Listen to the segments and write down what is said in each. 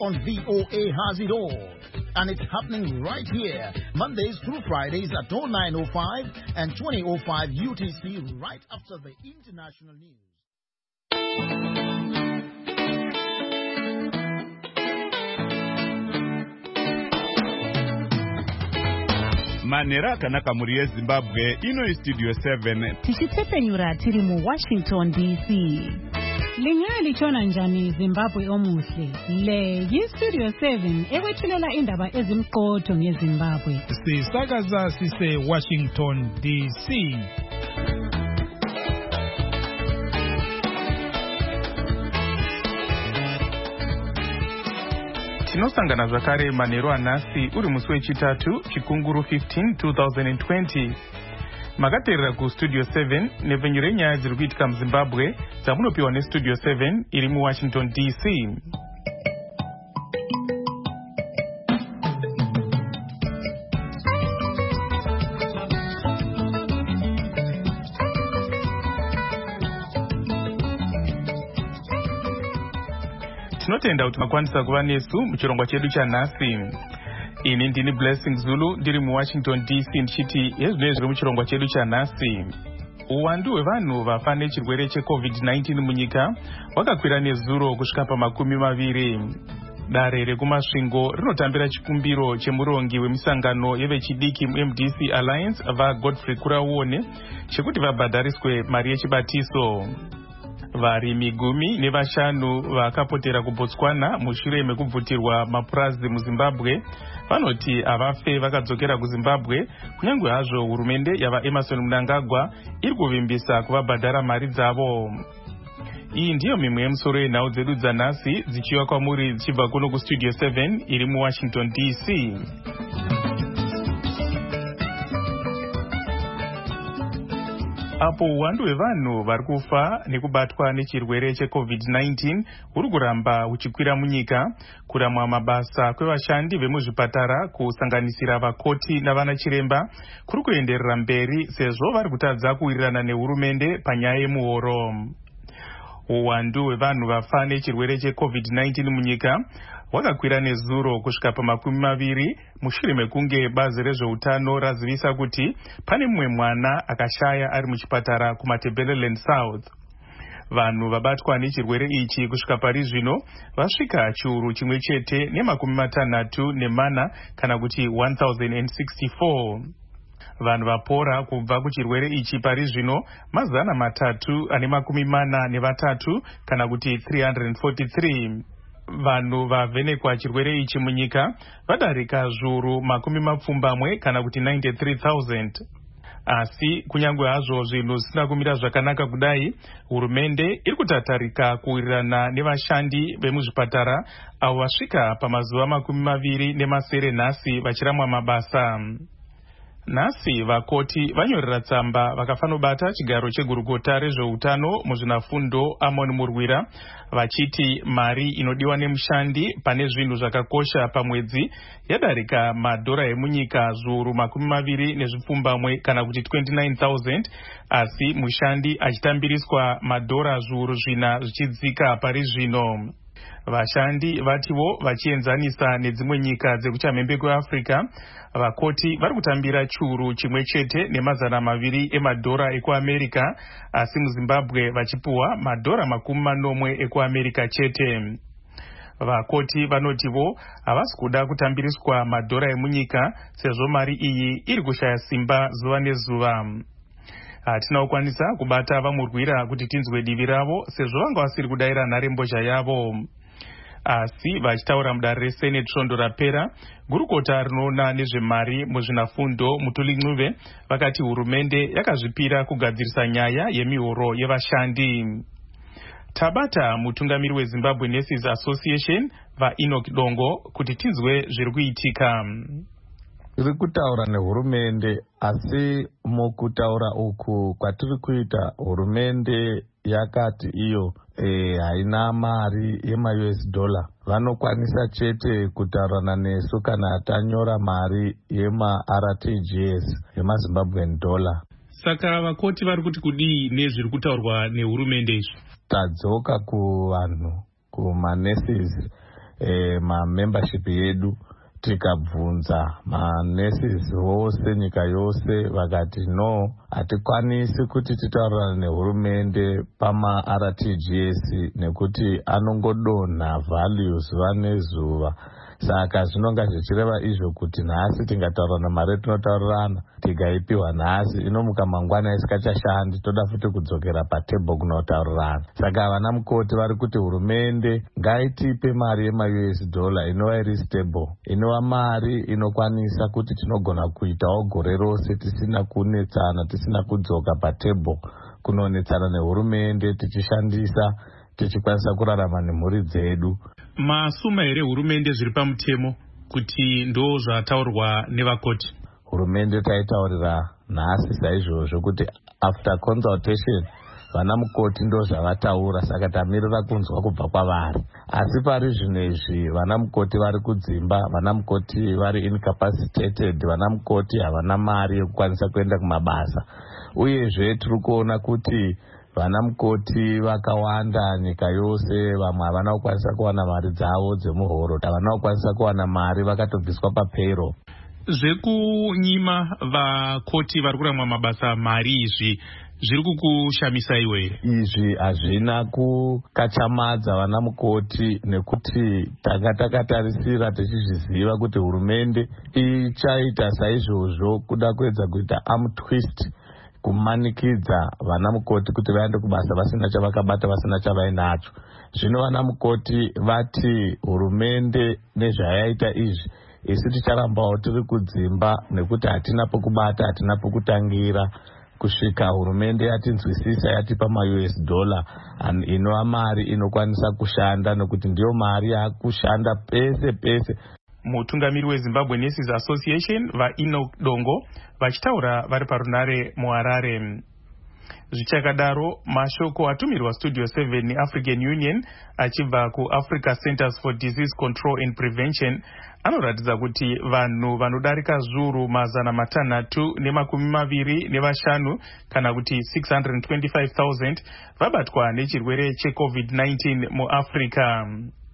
on VOA has it all. And it's happening right here, Mondays through Fridays at 09:05 and 20:05 UTC, right after the international news. Manera kanaka muri Zimbabwe ino studio 7 tichitsepenyura tiri mu Washington DC. Lingali chona njani Zimbabwe omuhle. Le Studio 7 ewethulela indaba ezimqotho ngeZimbabwe. Sisakaza sise Washington DC. Tinosangana zvakare manheru anhasi uri musi wechitatu chikunguru 15 2020. Makateerera kustudio 7 nepfenyuro yenyaya dziri kuitika muZimbabwe dzamunopiwa nestudio 7 iri muWashington DC. Tinotenda kuti makwanisa kuva nesu muchirongwa chedu chanhasi. Ini ndini Blessing Zulu ndiri muWashington DC ndichiti hezvinenge zviri muchirongwa chedu chanhasi. Uwandu hwevanhu vafa nechirwere cheCovid-19 munyika hwakakwira nezuro kusvika pa20. Dare rekumasvingo rinotambira chikumbiro chemurongi wemisangano yevechidiki muMDC Alliance vaGodfrey Kurauone chekuti vabhadhariswe mari yechibatiso. Varimi 15 vakapotera kuBotswana mushure mekubvutirwa mapurazi muZimbabwe vanoti avafe vakadzokera kuZimbabwe kunyange hazvo hurumende yava Emmerson Mnangagwa iri kuvimbisa kuvabhadhara mari dzavo. Iyi ndiyo mimwe yemusoro yenhau dzedu dzanhasi dzichiwa kwamuri dzichibva kuno kustudio 7 iri muWashington DC. Apo uwandu hwevanhu vari kufa nekubatwa nechirwere cheCovid-19 huri kuramba huchikwira munyika, kuramwa mabasa kwevashandi vemuzvipatara kusanganisira vakoti navanachiremba kuri kuenderera mberi sezvo vari kutadza kuwirirana nehurumende panyaya yemuhoro. Uwandu hwevanhu vafa nechirwere cheCovid-19 munyika hwakakwira nezuro kusvika pa20 mushure mekunge bazi rezveutano razivisa kuti pane mumwe mwana akashaya ari muchipatara kuMatabeleland South. Vanhu vabatwa nechirwere ichi kusvika pari zvino vasvika chiuru chimwe chete ne64 kana kuti 1064. Vanhu vapora kubva kuchirwere ichi pari zvino 343 kana kuti 343. Vanhu vavhenekwa chirwere ichi munyika vadarika zviuru 20 kana kuti 93,000. Asi kunyange hazvo zvinhu zvisina kumira zvakanaka kudai, hurumende iri kutatarika kuwirirana nevashandi vemuzvipatara avo vasvika pamazuva 20 nhasi vachiramwa mabasa. Nhasi vakoti vanyorera tsamba vakafanobata chigaro chegurukota rezveutano muzvinafundo Amon Murwira vachiti mari inodiwa nemushandi pane zvinhu zvakakosha pamwedzi yadarika madhora emunyika zviuru 20 kana kuti 29,000, asi mushandi achitambiriswa madhora zviuru 4 zvichidzika pari zvino. Vashandi vativo vachienzanisa nedzimwe nyika dzekuchamhembe kweAfrica, vakoti vari kutambira chiuru chimwe chete ne200 emadhora ekuAmerica, asi muZimbabwe vachipuwa madhora 40 ekuAmerica chete. Vakoti vanotivo havasi kuda kutambiriswa madhora emunyika sezvo mari iyi iri kushaya simba zuva nezuva. Hatina kukwanisa kubata vamurwira kuti tinzwe divi ravo sezvo vanga vasiri kudayira nharembozha yavo. Asi vachitaura mudare reSenate svondo rapera, gurukota rinoona nezvemari muzvinafundo Mutuli Ncube vakati hurumende yakazvipira kugadzirisa nyaya yemihoro yevashandi. Tabata mutungamiri weZimbabwe Nurses Association vaEnoch Dongo kuti tinzwe zviri kuitika. Tiri kutaura nehurumende, asi mukutaura uku kwatiri kuita hurumende yakati iyo haina mari yema-US dollar. Vanokwanisa chete kutaurana nesu kana tanyora mari yema-RTGS, yema-Zimbabwean dollar. Saka vakoti vari kuti kudii nezviri kutaurwa nehurumende izvi? Tadzoka kuvanhu, kuma-nurses. mamembership yedu tikabvunza manurses vose nyika yose vakati no, hatikwanisi kuti titaurirane nehurumende pama-RTGS nekuti anongodonha values zuva nezuva. Saka zvinonga zvichireva izvo kuti nhasi tingataurirana mari tinotaurirana tikaipiwa nhasi inomuka mangwana isikachashandi, toda futi kudzokera patebho kunotaurirana. Saka vana mukoti vari kuti hurumende ngaitipe mari yema-US$ inova iri stable, inova mari inokwanisa kuti tinogona kuitawo gore rose tisina kunetsana, tisina kudzoka patebho kunonetsana nehurumende, tichishandisa tichikwanisa kurarama nemhuri dzedu. Masuma here hurumende zviri pamutemo kuti ndo zvataurwa nevakoti? Hurumende taitaurira nhasi saizvozvo kuti after consultation vana mukoti ndo zvavataura, saka tamirira kunzwa kubva kwavari. Asi pari zvino izvi vana mukoti vari kudzimba, vana mukoti vari incapacitated, vana mukoti havana mari yekukwanisa kuenda kumabasa. Uyezve tiri kuona kuti vana mukoti vakawanda nyika yose, vamwe havana kukwanisa kuwana mari dzavo dzemuhoro, havana kukwanisa kuwana mari, vakatobviswa papayroll. Zvekunyima vakoti vari kuramwa mabasa mari izvi zviri kukushamisa iwe here? Izvi hazvina kukachamadza vana mukoti nekuti tanga takatarisira tichizviziva kuti hurumende ichaita saizvozvo kuda kuedza kuita arm twist kumanikidza vana mukoti kuti vaende kubasa vasina chavakabata, vasina chavainacho. Zvino vana mukoti vati hurumende nezvayaita izvi isi ticharambawo tiri kudzimba nekuti hatina pokubata, hatina pokutangira kusvika hurumende yatinzwisisa yatipa ma-US$ inova mari inokwanisa kushanda, nekuti ndiyo mari yakushanda pese pese. Mutungamiri weZimbabwe Nurses Association vaEnoch Dongo vachitaura vari parunare muHarare. Zvichakadaro, mashoko atumirwa Studio 7 neAfrican Union achibva kuAfrica Centers for Disease Control and Prevention anoratidza kuti vanhu vanodarika zviuru 625 kana kuti 625,000 vabatwa nechirwere cheCovid-19 muAfrica.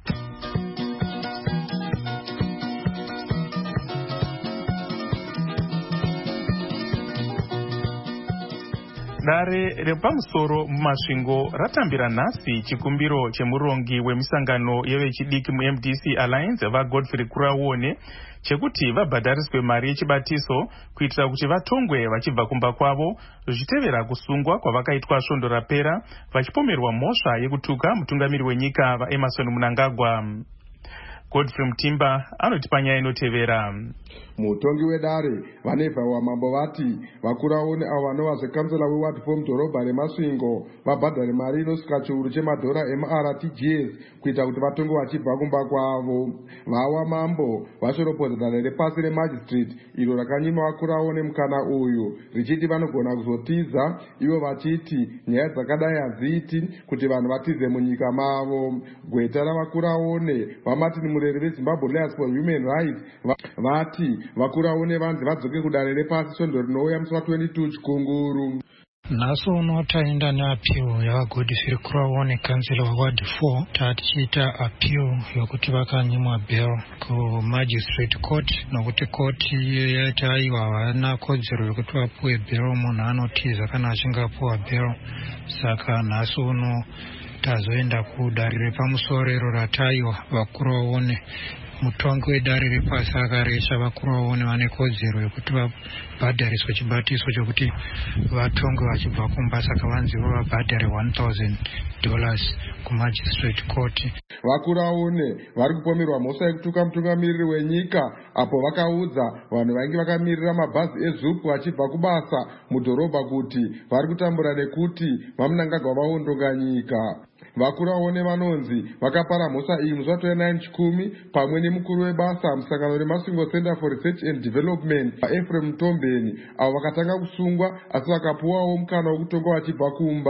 Dare repamusoro mumasvingo ratambira nhasi chikumbiro chemurongi wemisangano yevechidiki muMDC Alliance vaGodfrey Kuraone chekuti vabhadhariswe mari yechibatiso kuitira kuti vatongwe vachibva kumba kwavo, zvichitevera kusungwa kwavakaitwa svondo rapera vachipomerwa mhosva yekutuka mutungamiri wenyika vaEmmerson Mnangagwa. Godfrey Mutimba anotipa nyaya inotevera. Mutongi wedare vanevha wamambo vati vakuraone avo vanova zvekansela weward for mudhorobha remasvingo vabhadhare mari inosvika chiuru chemadhora ema-RTGS kuita kuti vatonge vachibva kumba kwavo. Vawa mambo vashoropodza dare repasi remagistrate iro rakanyima vakuraone mukana uyu richiti vanogona kuzotiza, ivo vachiti nyaya dzakadai hadziiti kuti vanhu vatize munyika mavo. Gweta ravakuraone vaMartin Mureri veZimbabwe Lawyers for Human Rights vati vakuraone vanzi vadzoke kudare repasi svondo rinouya musi wa22 chikunguru. Nhasi uno taenda neappeal yavaGodfrey Kuraone kansela weward 4 tatichiita appeal yokuti vakanyimwa bail kumagistrate court, nokuti koti yaiti aiwa havana kodzero yokuti vapuwe bail, munhu anotiza kana achinge apuwa bail. Saka nhasi uno tazoenda kudare repamusoro iro rataiwa vakuraone. Mutongi wedare repasi akaresha vakuraone vane kodzero yokuti vabhadhariswe chibatiso chokuti vatongwe vachibva kumba, saka vanzivo vabhadhare $1,000 kumagistrate court. Vakuraone vari kupomerwa mhosva yekutuka mutungamiriri wenyika apo vakaudza vanhu vainge vakamirira mabhazi eZUPU vachibva kubasa mudhorobha kuti vari kutambura nekuti vaMnangagwa vaondonga nyika. Vakuraone vanonzi vakapara mhosva iyi musi wa29 chikumi pamwe nemukuru webasa musangano remasvingo Center for Research and Development Ephraim Mtombeni, avo vakatanga kusungwa asi vakapuwawo mukana wekutonga vachibva kumba.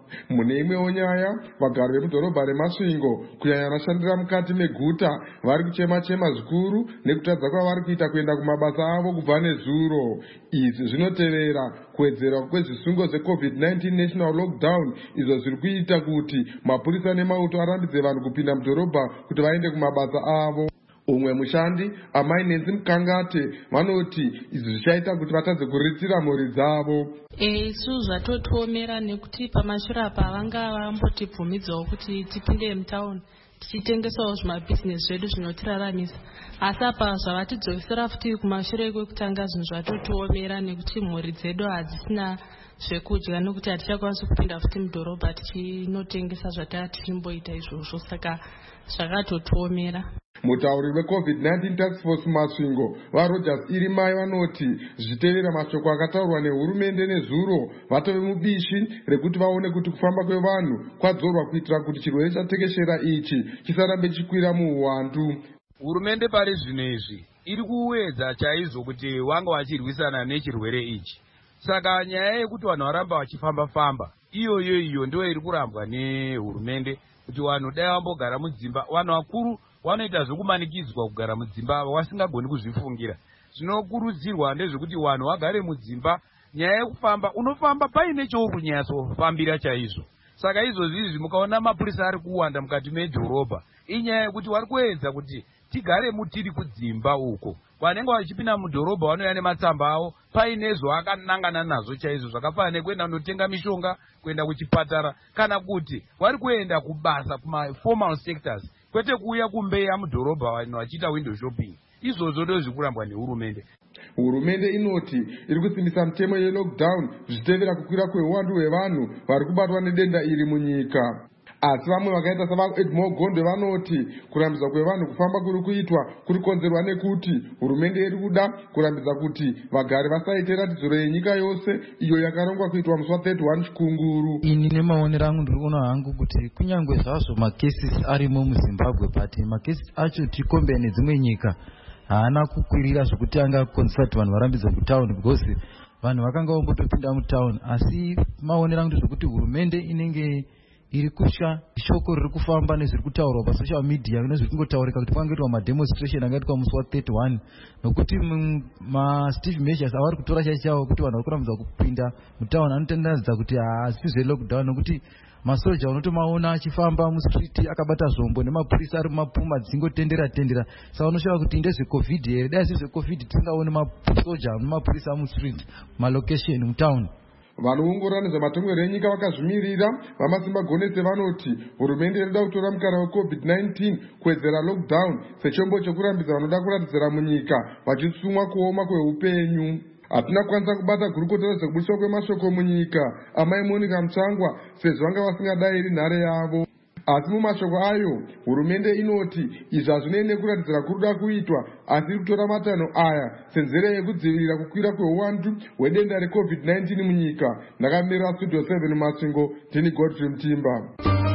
Mune imwewo nyaya, vagari vemudhorobha reMasvingo kunyanya vanoshandira mukati meguta vari kuchema-chema zvikuru nekutadza kwavari kuita kuenda kumabasa avo kubva nezuro. Izvi zvinotevera kuwedzerwa kwezvisungo zveCovid-19 national lockdown izvo zviri kuita kuti mapurisa nemauto arambidze vanhu kupinda mudhorobha kuti vaende kumabasa avo. Umwe mushandi amai Nenzi Mukangate vanoti izvi zvichaita kuti vatadze kuritira mhuri dzavo. Isu zvatotiomera nekuti pamashure apa vanga vambotibvumidzawo kuti tipinde mutauni tichitengesawo zvimabhizinesi zvedu zvinotiraramisa, asi apa zvavatidzokesera futi kumashure kwekutanga zvinhu zvatotiomera nekuti mhuri dzedu hadzisina zvekudya nokuti hatichakwanisi kupinda futi mudhorobha tichinotengesa zvatanga tichimboita izvozvo, saka zvakatotiomera. Mutauri weCovid-19 Task Force Masvingo vaRogers Irimai vanoti zvichitevera mashoko akataurwa nehurumende nezuro vatove mubishi rekuti vaone kuti kufamba kwevanhu kwadzorwa kuitira kuti chirwere chatekeshera ichi chisarambe chikwira muuwandu. Hurumende pari zvino izvi iri kuwedza chaizvo kuti wanga wachirwisana nechirwere ichi. Saka nyaya yekuti vanhu varamba vachifamba-famba iyo ndio iri kurambwa nehurumende kuti vanhu dai vambogara mudzimba. Vanhu vakuru vanoita zvokumanikidzwa kugara mudzimba vasingagoni kuzvifungira. Zvinokurudzirwa ndezvekuti vanhu vagare mudzimba. Nyaya yekufamba unofamba paine chouri kunyatsofambira chaizvo. Saka izvozvi mukaona mapurisa ari kuwanda mukati medhorobha inyaya yekuti vari kuedza kuti tigare mutiri kudzimba uko. Vanenge vachipinda mudhorobha vanouya nematsamba avo paine zvakanangana nazvo chaizvo zvakafanana nekuenda kunotenga mishonga, kuenda kuchipatara, kana kuti vari kuenda kubasa kuma-formal sectors, kwete kuuya kumbeya mudhorobha vanhu vachiita window shopping. Izvozvo ndo zviri kurambwa nehurumende. Hurumende inoti iri kusimbisa mitemo yelockdown zvichitevera kukwira kweuwandu hwevanhu vari kubatwa nedenda iri munyika. Asi vamwe vakaita savaEdmore Gondwe vanoti kurambidza kwevanhu kufamba kuri kuitwa kuri konzerwa nekuti hurumende iri kuda kurambidza kuti vagari vasaite ratidziro yenyika yose iyo yakarongwa kuitwa musi wa31 Chikunguru. Ini nemaonero angu ndiri kuona hangu kuti kunyangwe zvazvo makesis arimo muZimbabwe but makesis acho tikombe nedzimwe nyika haana kukwirira zvokuti angakonzera kuti vanhu varambidze kutauni because vanhu vakanga vambotopinda mutauni. Asi maonero angu ndezvokuti hurumende inenge iri kutya shoko riri kufamba nezviri kutaurwa pasocial media nezviri kungotaurika kuti kwangoitwa mademonstration angaitwa musi wa31 nokuti Steve Measures avari kutora chaichawo kuti vanhu vari kurambidza kupinda mutauni anotenderedza kuti haasizve lockdown nokuti masoja unotomaona achifamba mustreet akabata zvombo nemapurisa ari mumapuma dzingotendera saka unoshawa kuti ndezvecovid here. Dai zvezvecovid tisingaoni masoja nemapurisa mustreet malocation mutauni. Vanoongorora nezvematongerwo enyika vakazvimirira vamasimba gonese vanoti hurumende inoda kutora mukana weCovid-19 kuwedzera lockdown sechombo chekurambidza vanoda kuratidzira munyika vachisumwa kuoma kweupenyu. Hatina kwanisa kubata gurukota rezvekubudiswa kwemashoko munyika amai Monica Mutsvangwa sezvo vanga vasingadayiri nhare yavo. Asi mumashoko ayo hurumende inoti izvi hazvinei kuratidzira kuruda kuitwa asi iri kutora matanho aya senzira yekudzivirira kukwira kweuwandu hwedenda reCovid-19 munyika. Ndakamirira Studio 7 Masvingo, ndini Godfrey Mutimba.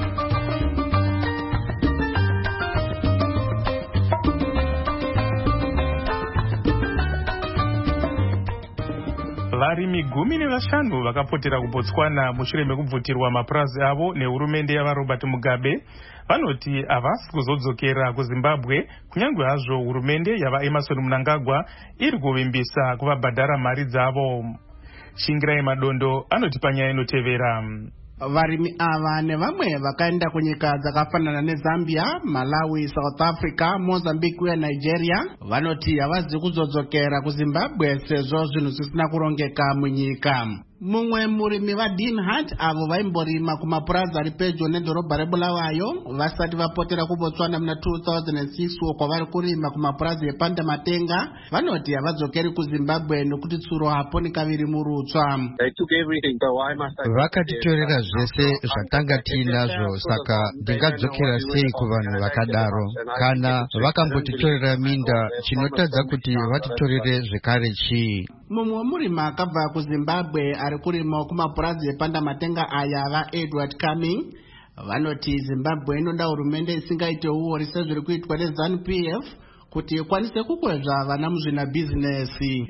Varimi 15 vakapotera kuBotswana mushure mekubvutirwa mapurazi avo nehurumende yavaRobert Mugabe vanoti havasi kuzodzokera kuZimbabwe kunyange hazvo hurumende yavaEmmerson Mnangagwa iri kuvimbisa kuvabhadhara mari dzavo. Shingirai Madondo anoti panyaya inotevera. Varimi ava nevamwe vakaenda kunyika dzakafanana neZambia, Malawi, South Africa, Mozambique uye Nigeria vanoti havazi kuzodzokera kuZimbabwe sezvo zvinhu zvisina kurongeka munyika. Mumwe murimi vaDean Hart avo vaimborima kumapurazi ari pedyo nedhorobha reBulawayo vasati vapotera kuBotswana muna 2006 uko vari kurima kumapurazi ePanda Matenga vanoti havadzokeri kuZimbabwe nokuti tsuro hapo nikaviri murutsva. Vakatitorera zvese zvatanga tiinazvo, saka ndingadzokera sei kuvanhu vakadaro? Kana vakambotitorera minda, chinotadza kuti vatitorere zvekare chii? Mumwe murimi akabva kuZimbabwe ari kurima kumapurazi ePanda Matenga aya vaEdward Cumming vanoti Zimbabwe inoda hurumende isingaite uori sezviri kuitwa neZANU-PF kuti ikwanise kukwezva vana muzvinabhizinesi.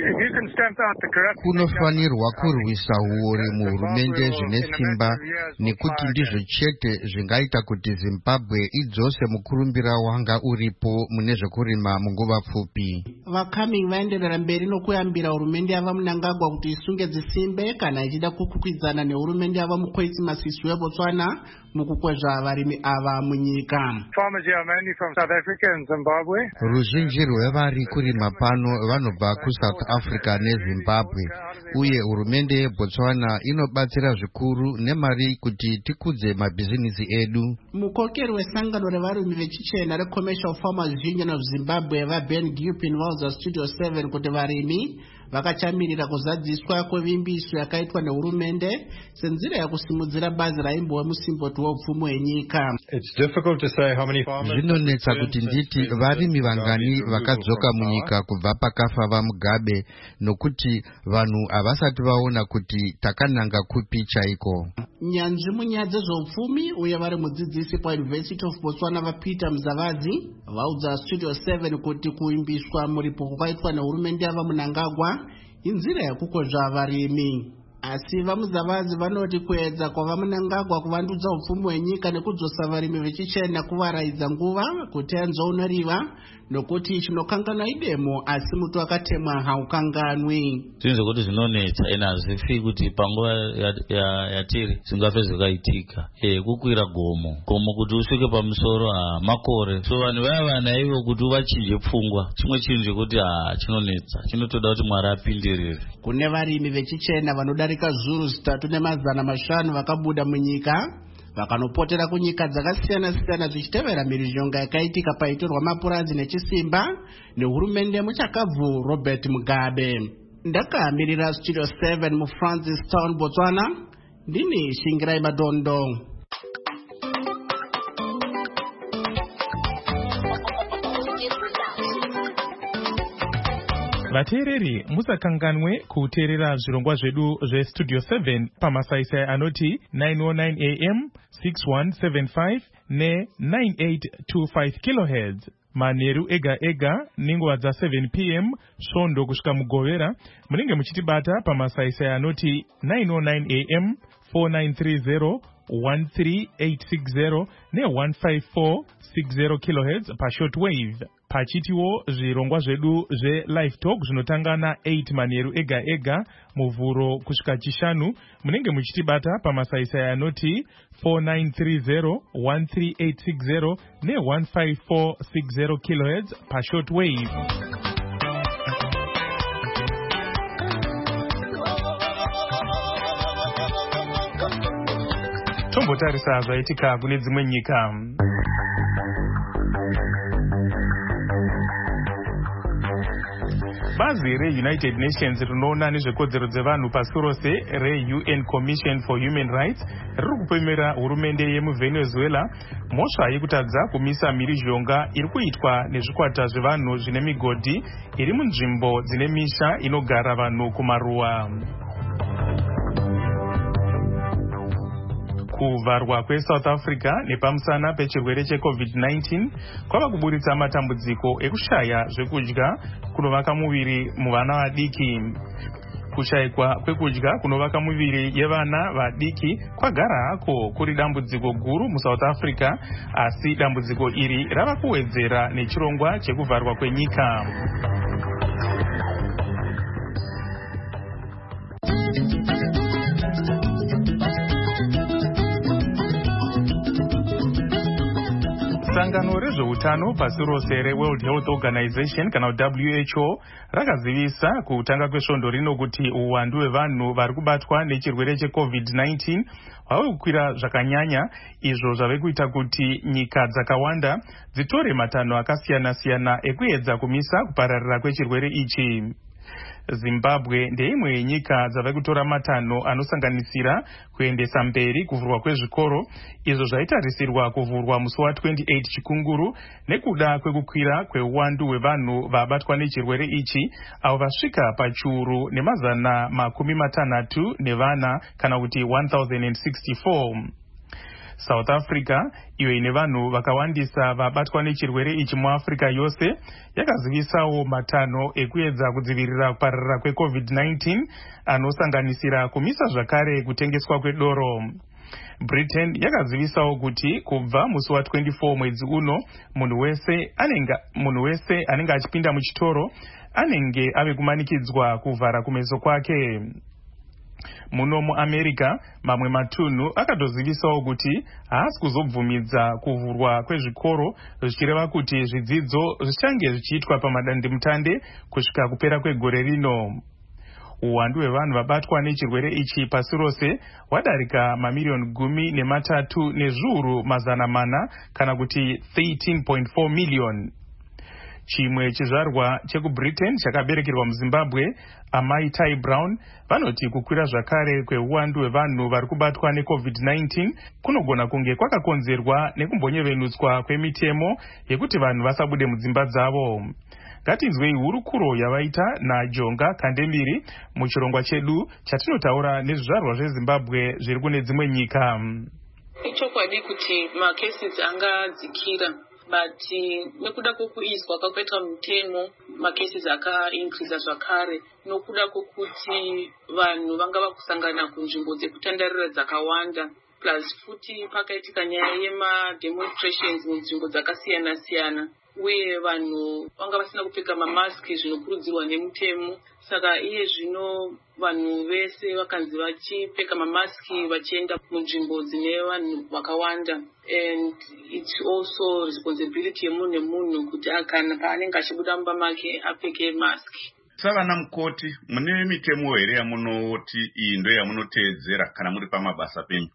Kunofanirwa kurwisa uori muhurumende zvine simba, nekuti ndizvo chete zvingaita kuti Zimbabwe idzose mukurumbira wanga uripo mune zvekurima munguva pfupi. Vakami vaenderera mberi nokuyambira hurumende yava Mnangagwa kuti isunge dzisimbe kana ichida kukwikwidzana nehurumende yava Mokgweetsi Masisi weBotswana mukukwezva varimi ava munyika. Ruzhinji rwevari kurima pano vanobva kuSouth Africa neZimbabwe, uye hurumende yeBotswana inobatsira zvikuru nemari kuti tikudze mabhizinisi edu. Mukokeri wesangano revarimi vechichena reCommercial Farmers Union of Zimbabwe vaBen Gilpin vauza Studio 7 kuti varimi vakachamirira kuzadziswa kwevimbiso yakaitwa nehurumende senzira yakusimudzira bazi raimbove musimboti weupfumi hwenyika. Zvinonetsa kuti nditi varimi vangani vakadzoka munyika kubva pakafa vaMugabe, nokuti vanhu havasati vaona kuti takananga kupi chaiko. Nyanzvi munyaya dzezveupfumi uye vari mudzidzisi paUniversity of Botswana vaPeter Mzavazi vaudza Studio 7 kuti kuimbiswa muripo kwakaitwa nehurumende yava Mnangagwa inzira yakukwezva varimi. Asi vaMuzavazi vanoti kuedza kwava Mnangagwa kuvandudza upfumi hwenyika nekudzosa varimi vechichena kuvaraidza nguva kuti anzvaunoriva, nokuti chinokanganwa idemo asi muti wakatemwa haukanganwi. Zvinhu kuti zvinonetsa ena hazvifi kuti panguva yatiri zvingafe zvakaitika. Kukwira gomo kuti usvike pamusoro makore, so vanhu vaya vana ivo kuti uvachinje pfungwa chimwe chinhu chekuti chinonetsa, chinotoda kuti Mwari apindirire. Kune varimi vechichena vanodarika zviuru 3,500 vakabuda munyika vakanopotera kunyika dzakasiyana-siyana zvichitevera mhirizhonga yakaitika paitorwa mapurazi nechisimba nehurumende muchakabvu Robert Mugabe. Ndakamirira Studio 7 muFrancistown, Botswana, ndini Shingirai Madondo. Vateereri, musakanganwe kuteerera zvirongwa zvedu zveStudio 7 pamasaisai anoti 909 AM, 6175 ne9825 kHz. Manheru ega ega ninguva dza7 PM svondo kusvika mugovera munenge muchitibata pamasaisai anoti 909 AM, 4930 13860 ne15460 kHz pashortwave. Pachitiwo zvirongwa zvedu zveLive Talk zvinotanga na8 manheru ega ega muvhuro kusvika chishanu munenge muchitibata pamasaisai anoti 4930 13860 ne15460 kHz pashortwave. Tombotarisa zvaitika kune dzimwe nyika. Bazi reUnited Nations rinoona nezvekodzero dzevanhu pasi rose reUN Commission for Human Rights riri kupemera hurumende yemuVenezuela mhosva yekutadza kumisa mhirizhonga iri kuitwa nezvikwata zvevanhu zvine migodhi iri munzvimbo dzine misha inogara vanhu kumaruwa. Kuvharwa kweSouth Africa nepamusana pechirwere cheCovid-19 kwava kuburitsa matambudziko ekushaya zvekudya kunovaka muviri muvana vadiki. Kushayikwa kwekudya kunovaka muviri yevana vadiki kwagara hako kuri dambudziko guru muSouth Africa, asi dambudziko iri rava kuwedzera nechirongwa chekuvharwa kwenyika. Sangano rezveutano pasi rose reWorld Health Organization kana WHO rakazivisa kutanga kwesvondo rino kuti uwandu hwevanhu vari kubatwa nechirwere cheCovid-19 hwave kukwira zvakanyanya, izvo zvave kuita kuti nyika dzakawanda dzitore matanho akasiyana-siyana ekuedza kumisa kupararira kwechirwere ichi. Zimbabwe ndeimwe yenyika dzave kutora matanho anosanganisira kuendesa mberi kuvhurwa kwezvikoro, izvo zvaitarisirwa kuvhurwa musi wa28 chikunguru nekuda kwekukwira kweuwandu hwevanhu vabatwa nechirwere ichi, avo vasvika pachiuru nemazana 60 nevana kana kuti 1064. South Africa, iyo ine vanhu vakawandisa vabatwa nechirwere ichi muAfrica yose, yakazivisawo matanho ekuedza kudzivirira kupararira kweCovid-19 anosanganisira kumisa zvakare kutengeswa kwedoro. Britain yakazivisawo kuti kubva musi wa24 mwedzi uno munhu wese anenge achipinda muchitoro anenge ave kumanikidzwa kuvhara kumeso kwake. Muno muAmerica mamwe matunhu akatozivisawo kuti haasi kuzobvumidza kuvhurwa kwezvikoro, zvichireva kuti zvidzidzo zvichange zvichiitwa pamadandemutande kusvika kupera kwegore rino. Uwandu hwevanhu vabatwa nechirwere ichi pasi rose hwadarika mamiliyoni 13 nezviuru mazana mana kana kuti 13.4 miliyoni. Chimwe chizvarwa chekuBritain chakaberekerwa muZimbabwe, amai Tai Brown, vanoti kukwira zvakare kweuwandu hwevanhu vari kubatwa neCovid-19 kunogona kunge kwakakonzerwa nekumbonyevenutswa kwemitemo yekuti vanhu vasabude mudzimba dzavo. Ngatinzwei hurukuro yavaita naJonga Kandemiri muchirongwa chedu chatinotaura nezvizvarwa zveZimbabwe zviri kune dzimwe nyika. Ichokwadi kuti macases angadzikira, but nekuda kwokuiswa kwakaitwa mutemo macases akaincrease zvakare, nokuda kwokuti vanhu vanga vakusangana kunzvimbo dzekutandarira dzakawanda, plus futi pakaitika nyaya yemademonstrations munzvimbo dzakasiyana siyana, uye vanhu vanga vasina kupfeka mamaski zvinokurudzirwa nemutemo. Saka iye zvino vanhu vese vakanzi vachipfeka mamaski vachienda munzvimbo dzine vanhu vakawanda, and it's also responsibility yemunhu nemunhu kuti kana paanenge achibuda mumba make apfeke maski. Savana mukoti, mune mitemo here yamunoti iyi ndo yamunoteedzera kana muri pamabasa penyu?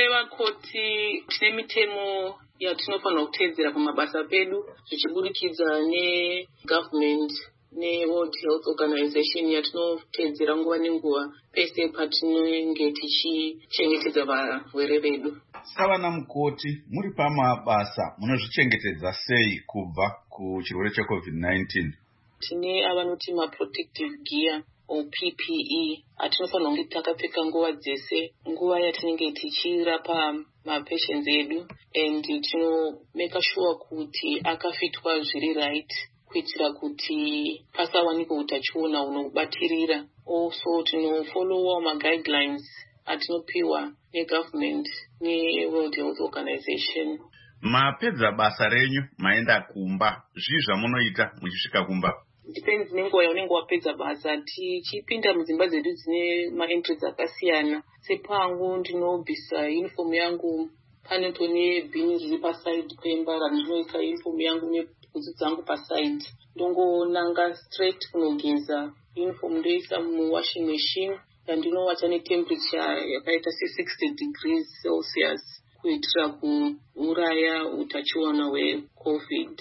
Sevakoti tine mitemo yatinofanira kuteedzera pamabasa pedu, zvichiburikidza negovernment neWorld Health Organization yatinoteedzera nguva nenguva pese patinenge tichichengetedza varwere vedu. Savana mukoti, muri pamabasa munozvichengetedza sei kubva kuchirwere cheCovid-19? Tine avanoti maprotective gear or PPE atinofanira kunge takapfeka nguva dzese, nguva yatinenge tichirapa mapatients edu, and tinomeka sure kuti akafitwa zviri right kuitira kuti pasawanikwa utachiona unobatirira. Also tinofollowa maguidelines atinopiwa negovernment neWorld Health Organization. Mapedza basa renyu maenda kumba, zvii zvamunoita muchisvika kumba? Depends nenguva yaunenge wapedza basa. Tichipinda mudzimba dzedu dzine maentries akasiyana, sepangu ndinobvisa uniform yangu, pane tone bhini riri paside pemba randinoisa uniform yangu nebhutsu dzangu paside, ndongonanga straight kunogeza uniform ndoisa muwashing machine yandinowacha netemperature yakaita 60 degrees Celsius kuitira kuuraya utachiona hweCovid.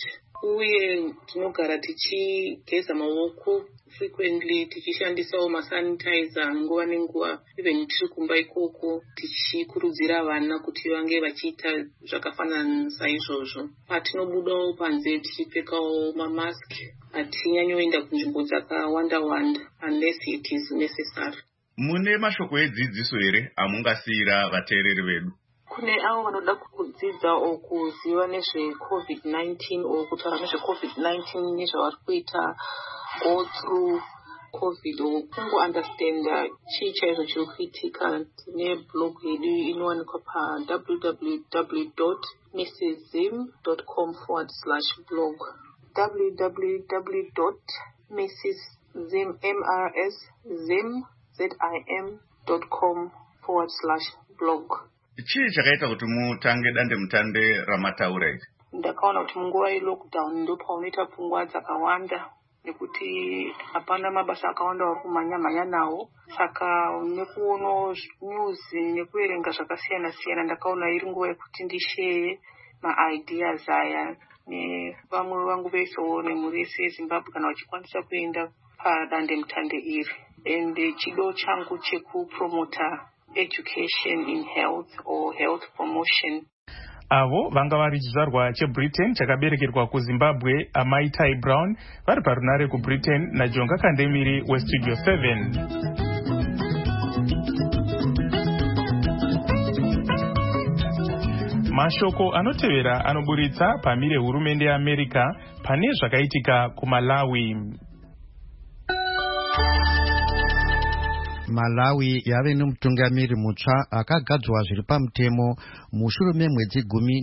Uye tinogara tichigeza maoko frequently, tichishandisawo masanitizer nguva nenguva, even tiri kumba ikoko tichikurudzira vana kuti vange vachiita zvakafanana saizvozvo. Patinobudawo panze tichipfekawo mamaski, hatinyanyoenda kunzvimbo dzakawanda wanda unless it is necessary. Mune mashoko edzidziso here amungasiyira vateereri vedu? Kune avo vanoda kudzidza o kuziva nezveCovid-19 o kutaura nezveCovid-19 nezvavari kuita go through COVID o kungounderstanda chii chaizvo chiri kuitika. Tine blog yedu inowanikwa pa www.mrszim.com/blog, www.mrszim.com/blog. Chii chakaita kuti mutange dandemutande ramataura iri? Ndakaona kuti munguva yelockdown ndo paunoita pfungwa dzakawanda, nekuti hapana mabasa akawanda vari kumhanya nawo. Saka nekuona news nekuerenga zvakasiyana siyana, ndakaona iri nguva yekuti ndishare maideas aya nevamwe vangu vesewo nemhuri yese yeZimbabwe kana vachikwanisa kuenda padandemutande iri. And chido changu chekupromota education in health or health promotion. Avo vanga vari chizvarwa cheBritain chakaberekerwa kuZimbabwe, amai Tai Brown, vari parunare kuBritain naJonga Kandemiri weStudio 7. Mashoko anotevera anoburitsa pamire hurumende yeAmerica pane zvakaitika kuMalawi. Malawi yave nomutungamiri mutsva akagadzwa zviri pamutemo mushure memwedzi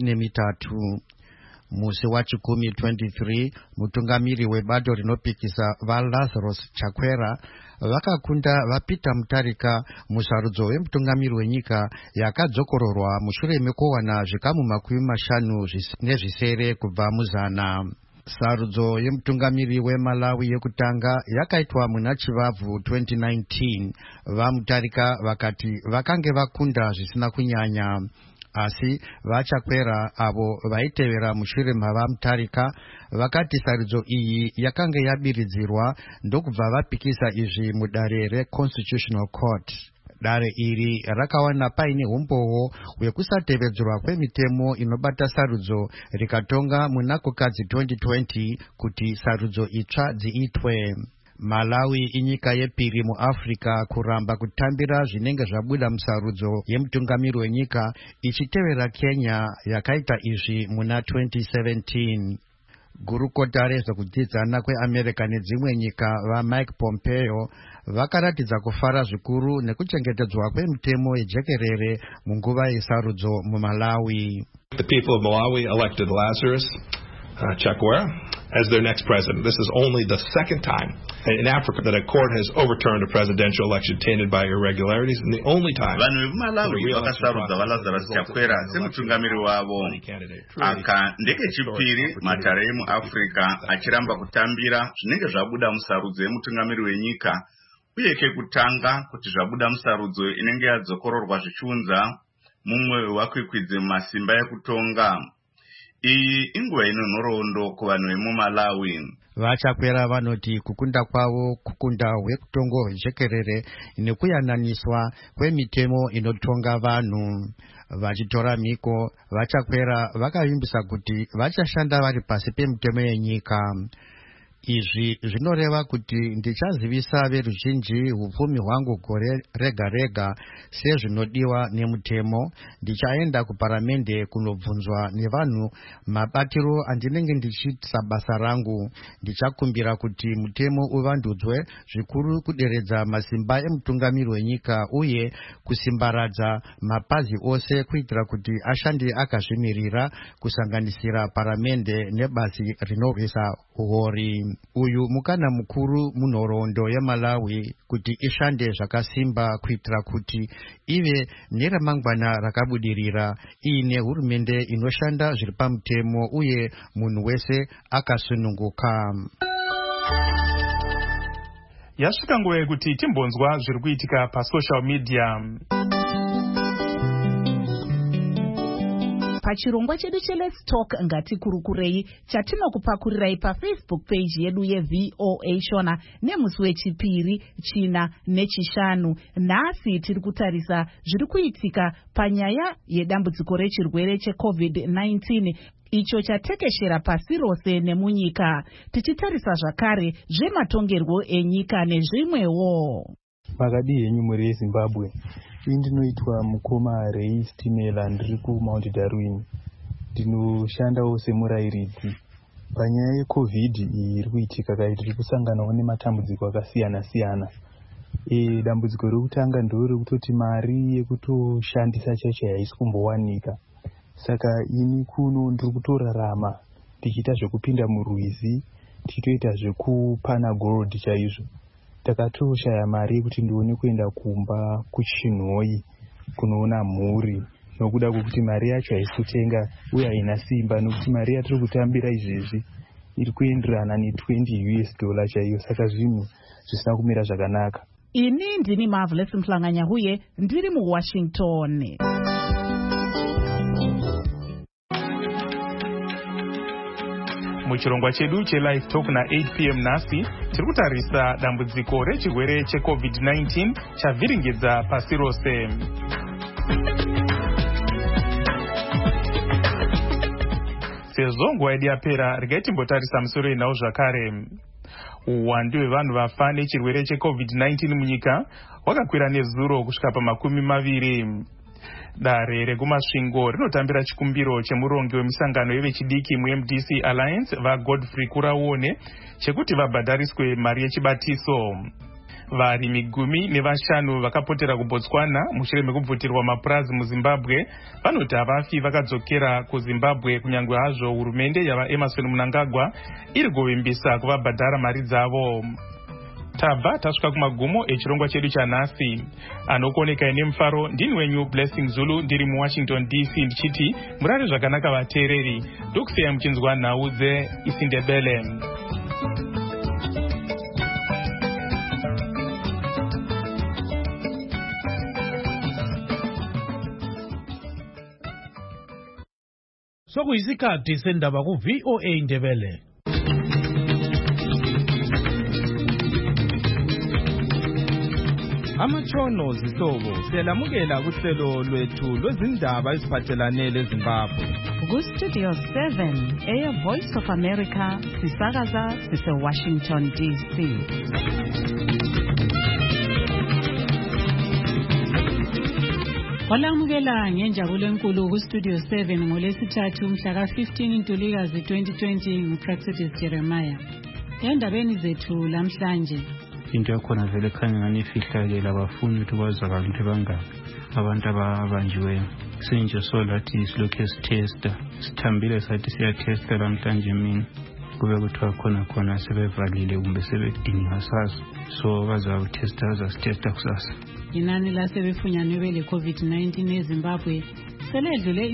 13. Musi wachikumi 23, mutungamiri webato rinopikisa vaLazarus Chakwera vakakunda vaPeter Mutharika musarudzo wemutungamiri wenyika yakadzokororwa mushure mekuwana zvikamu 50 nezvisere kubva muzana. Sarudzo yemutungamiri weMalawi yekutanga yakaitwa muna Chivabvu 2019. VaMutharika vakati vakange vakunda zvisina kunyanya, asi vaChakwera avo vaitevera mushure mavaMutharika vakati sarudzo iyi yakange yabiridzirwa ndokubva vapikisa izvi mudare reConstitutional Court. Dare iri rakawana paine umboo hwekusatevedzerwa kwemitemo inobata sarudzo rikatonga muna kukadzi 2020 kuti sarudzo itsva dziitwe. Malawi inyika yepiri muAfrica kuramba kutambira zvinenge zvabuda musarudzo yemutungamiri wenyika ichitevera Kenya yakaita izvi muna 2017. Gurukota rezvekudzidzana kweAmerica nedzimwe nyika vaMike Pompeo vakaratidza kufara zvikuru nekuchengetedzwa kwemitemo yejekerere munguva yesarudzo muMalawi. The people of Malawi elected Lazarus Chakwera as their next president. This is only the second time in Africa that a court has overturned a presidential election tainted by irregularities, and the only time vanhu vekumalawi vakasarudza vaLazarus Chakwera semutungamiri wavo. Aka ndekechipiri matare emuAfrica achiramba kutambira zvinenge zvabuda musarudzo yemutungamiri wenyika, uye kekutanga kuti zvabuda musarudzo inenge yadzokororwa zvichiunza mumwe wevakwikwidze masimba ekutonga. Iyi inguva ino nhoroondo kuvanhu vemuMalawi. VaChakwera vanoti kukunda kwavo kukunda hwekutongo hwejekerere nekuyananiswa kwemitemo inotonga vanhu. Vachitora mhiko, vaChakwera vakavimbisa kuti vachashanda vari pasi pemitemo yenyika. Izvi zvinoreva kuti ndichazivisa veruzhinji upfumi hwangu gore rega rega sezvinodiwa nemutemo. Ndichaenda kuparamende kunobvunzwa nevanhu mabatiro andinenge ndichiita basa rangu. Ndichakumbira kuti mutemo uvandudzwe zvikuru kuderedza masimba emutungamiri wenyika uye kusimbaradza mapazi ose kuitira kuti ashande akazvimirira kusanganisira paramende nebazi rinorwisa uhori. Uyu mukana mukuru munhoroondo yeMalawi kuti ishande zvakasimba kuitira kuti ive neramangwana rakabudirira iine hurumende inoshanda zviri pamutemo uye munhu wese akasununguka. Yasvika nguva yekuti timbonzwa zviri kuitika pasocial media. Pachirongwa chedu cheLet's Talk ngatikurukurei chatinokupakurirai paFacebook page yedu yeVOA Shona nemusi wechipiri, china nechishanu. Nhasi tiri kutarisa zviri kuitika panyaya yedambudziko rechirwere cheCovid-19 icho chatekeshera pasi rose nemunyika, tichitarisa zvakare zvematongerwo enyika nezvimwewo. Makadi henyu muri yeZimbabwe. Ini ndinoitwa mukoma Ray Stimela, ndiri kuMount Darwin. Ndinoshandawo semurayiridzi. Panyaya yeCovid iyi iri kuitika kai tiri kusanganawo nematambudziko akasiyana siyana. Dambudziko rokutanga ndore kutoti mari yekutoshandisa chacho haisi kumbowanika. Saka ini kuno ndiri kutorarama tichiita zvekupinda murwizi, tichitoita zvekupana gold chaizvo. Takatoshaya mari yekuti ndione kuenda kumba kuChinhoyi kunoona mhuri, nokuda kwekuti mari yacho haisi kutenga uye haina simba, nokuti mari yatiri kutambira izvezvi iri kuenderana ne$20 chaiyo, saka zvinhu zvisina kumira zvakanaka. Ini ndini Marvelous Mhlanganya huye ndiri muWashington. Muchirongwa chedu cheLive Talk na8 p.m. nhasi tiri kutarisa dambudziko rechirwere cheCovid-19 chavhiringidza pasi rose. Sezvo nguva yedu yapera, regai timbotarisa musoro yenhau zvakare. Uwandu hwevanhu vafa nechirwere cheCovid-19 munyika hwakakwira nezuro kusvika pa20. Dare rekumasvingo rinotambira chikumbiro chemurongi wemisangano yevechidiki muMDC Alliance vaGodfrey Kuraone chekuti vabhadhariswe mari yechibatiso. Varimi 15 vakapotera kuBotswana mushure mekubvutirwa mapurazi muZimbabwe vanoti havafi vakadzokera kuZimbabwe kunyange hazvo hurumende yava Emmerson Mnangagwa iri kuvimbisa kuvabhadhara mari dzavo. Tabva tasvika kumagumo echirongwa chedu chanhasi. Anokuoneka nemufaro ndini wenyu Blessing Zulu ndiri muWashington DC ndichiti murare zvakanaka vateereri. Ndokusiya muchinzwa nhau dzeIsindebele. Sokuyisikhathi sendaba ku-VOA Indebele. Amatshono zihlobo siyalamukela kuhlelo lwethu lwezindaba eziphathelane leZimbabwe. Ku-Studio 7 Voice of America sisakaza sise-Washington DC. Walamukela ngenjabulo enkulu ku-Studio 7 ngolesithathu mhla ka-15 Ntulikazi 2020 nguPraxidis Jeremiah. Endabeni zethu lamhlanje into yakhona vele khanya ngani ifihlakele abafuni ukuthi bazakale ukuthi bangaki abantu ababanjiweyo. Sinje so lathi silokhu sithesta sithambile sathi siyathesta lamhlanje mina kube kuthiwa khona sebevalile kumbe sebedinga sazo so bazawuthesta bazasithesta kusasa. Inani lasebefunyanwe bele COVID-19 eZimbabwe seledlule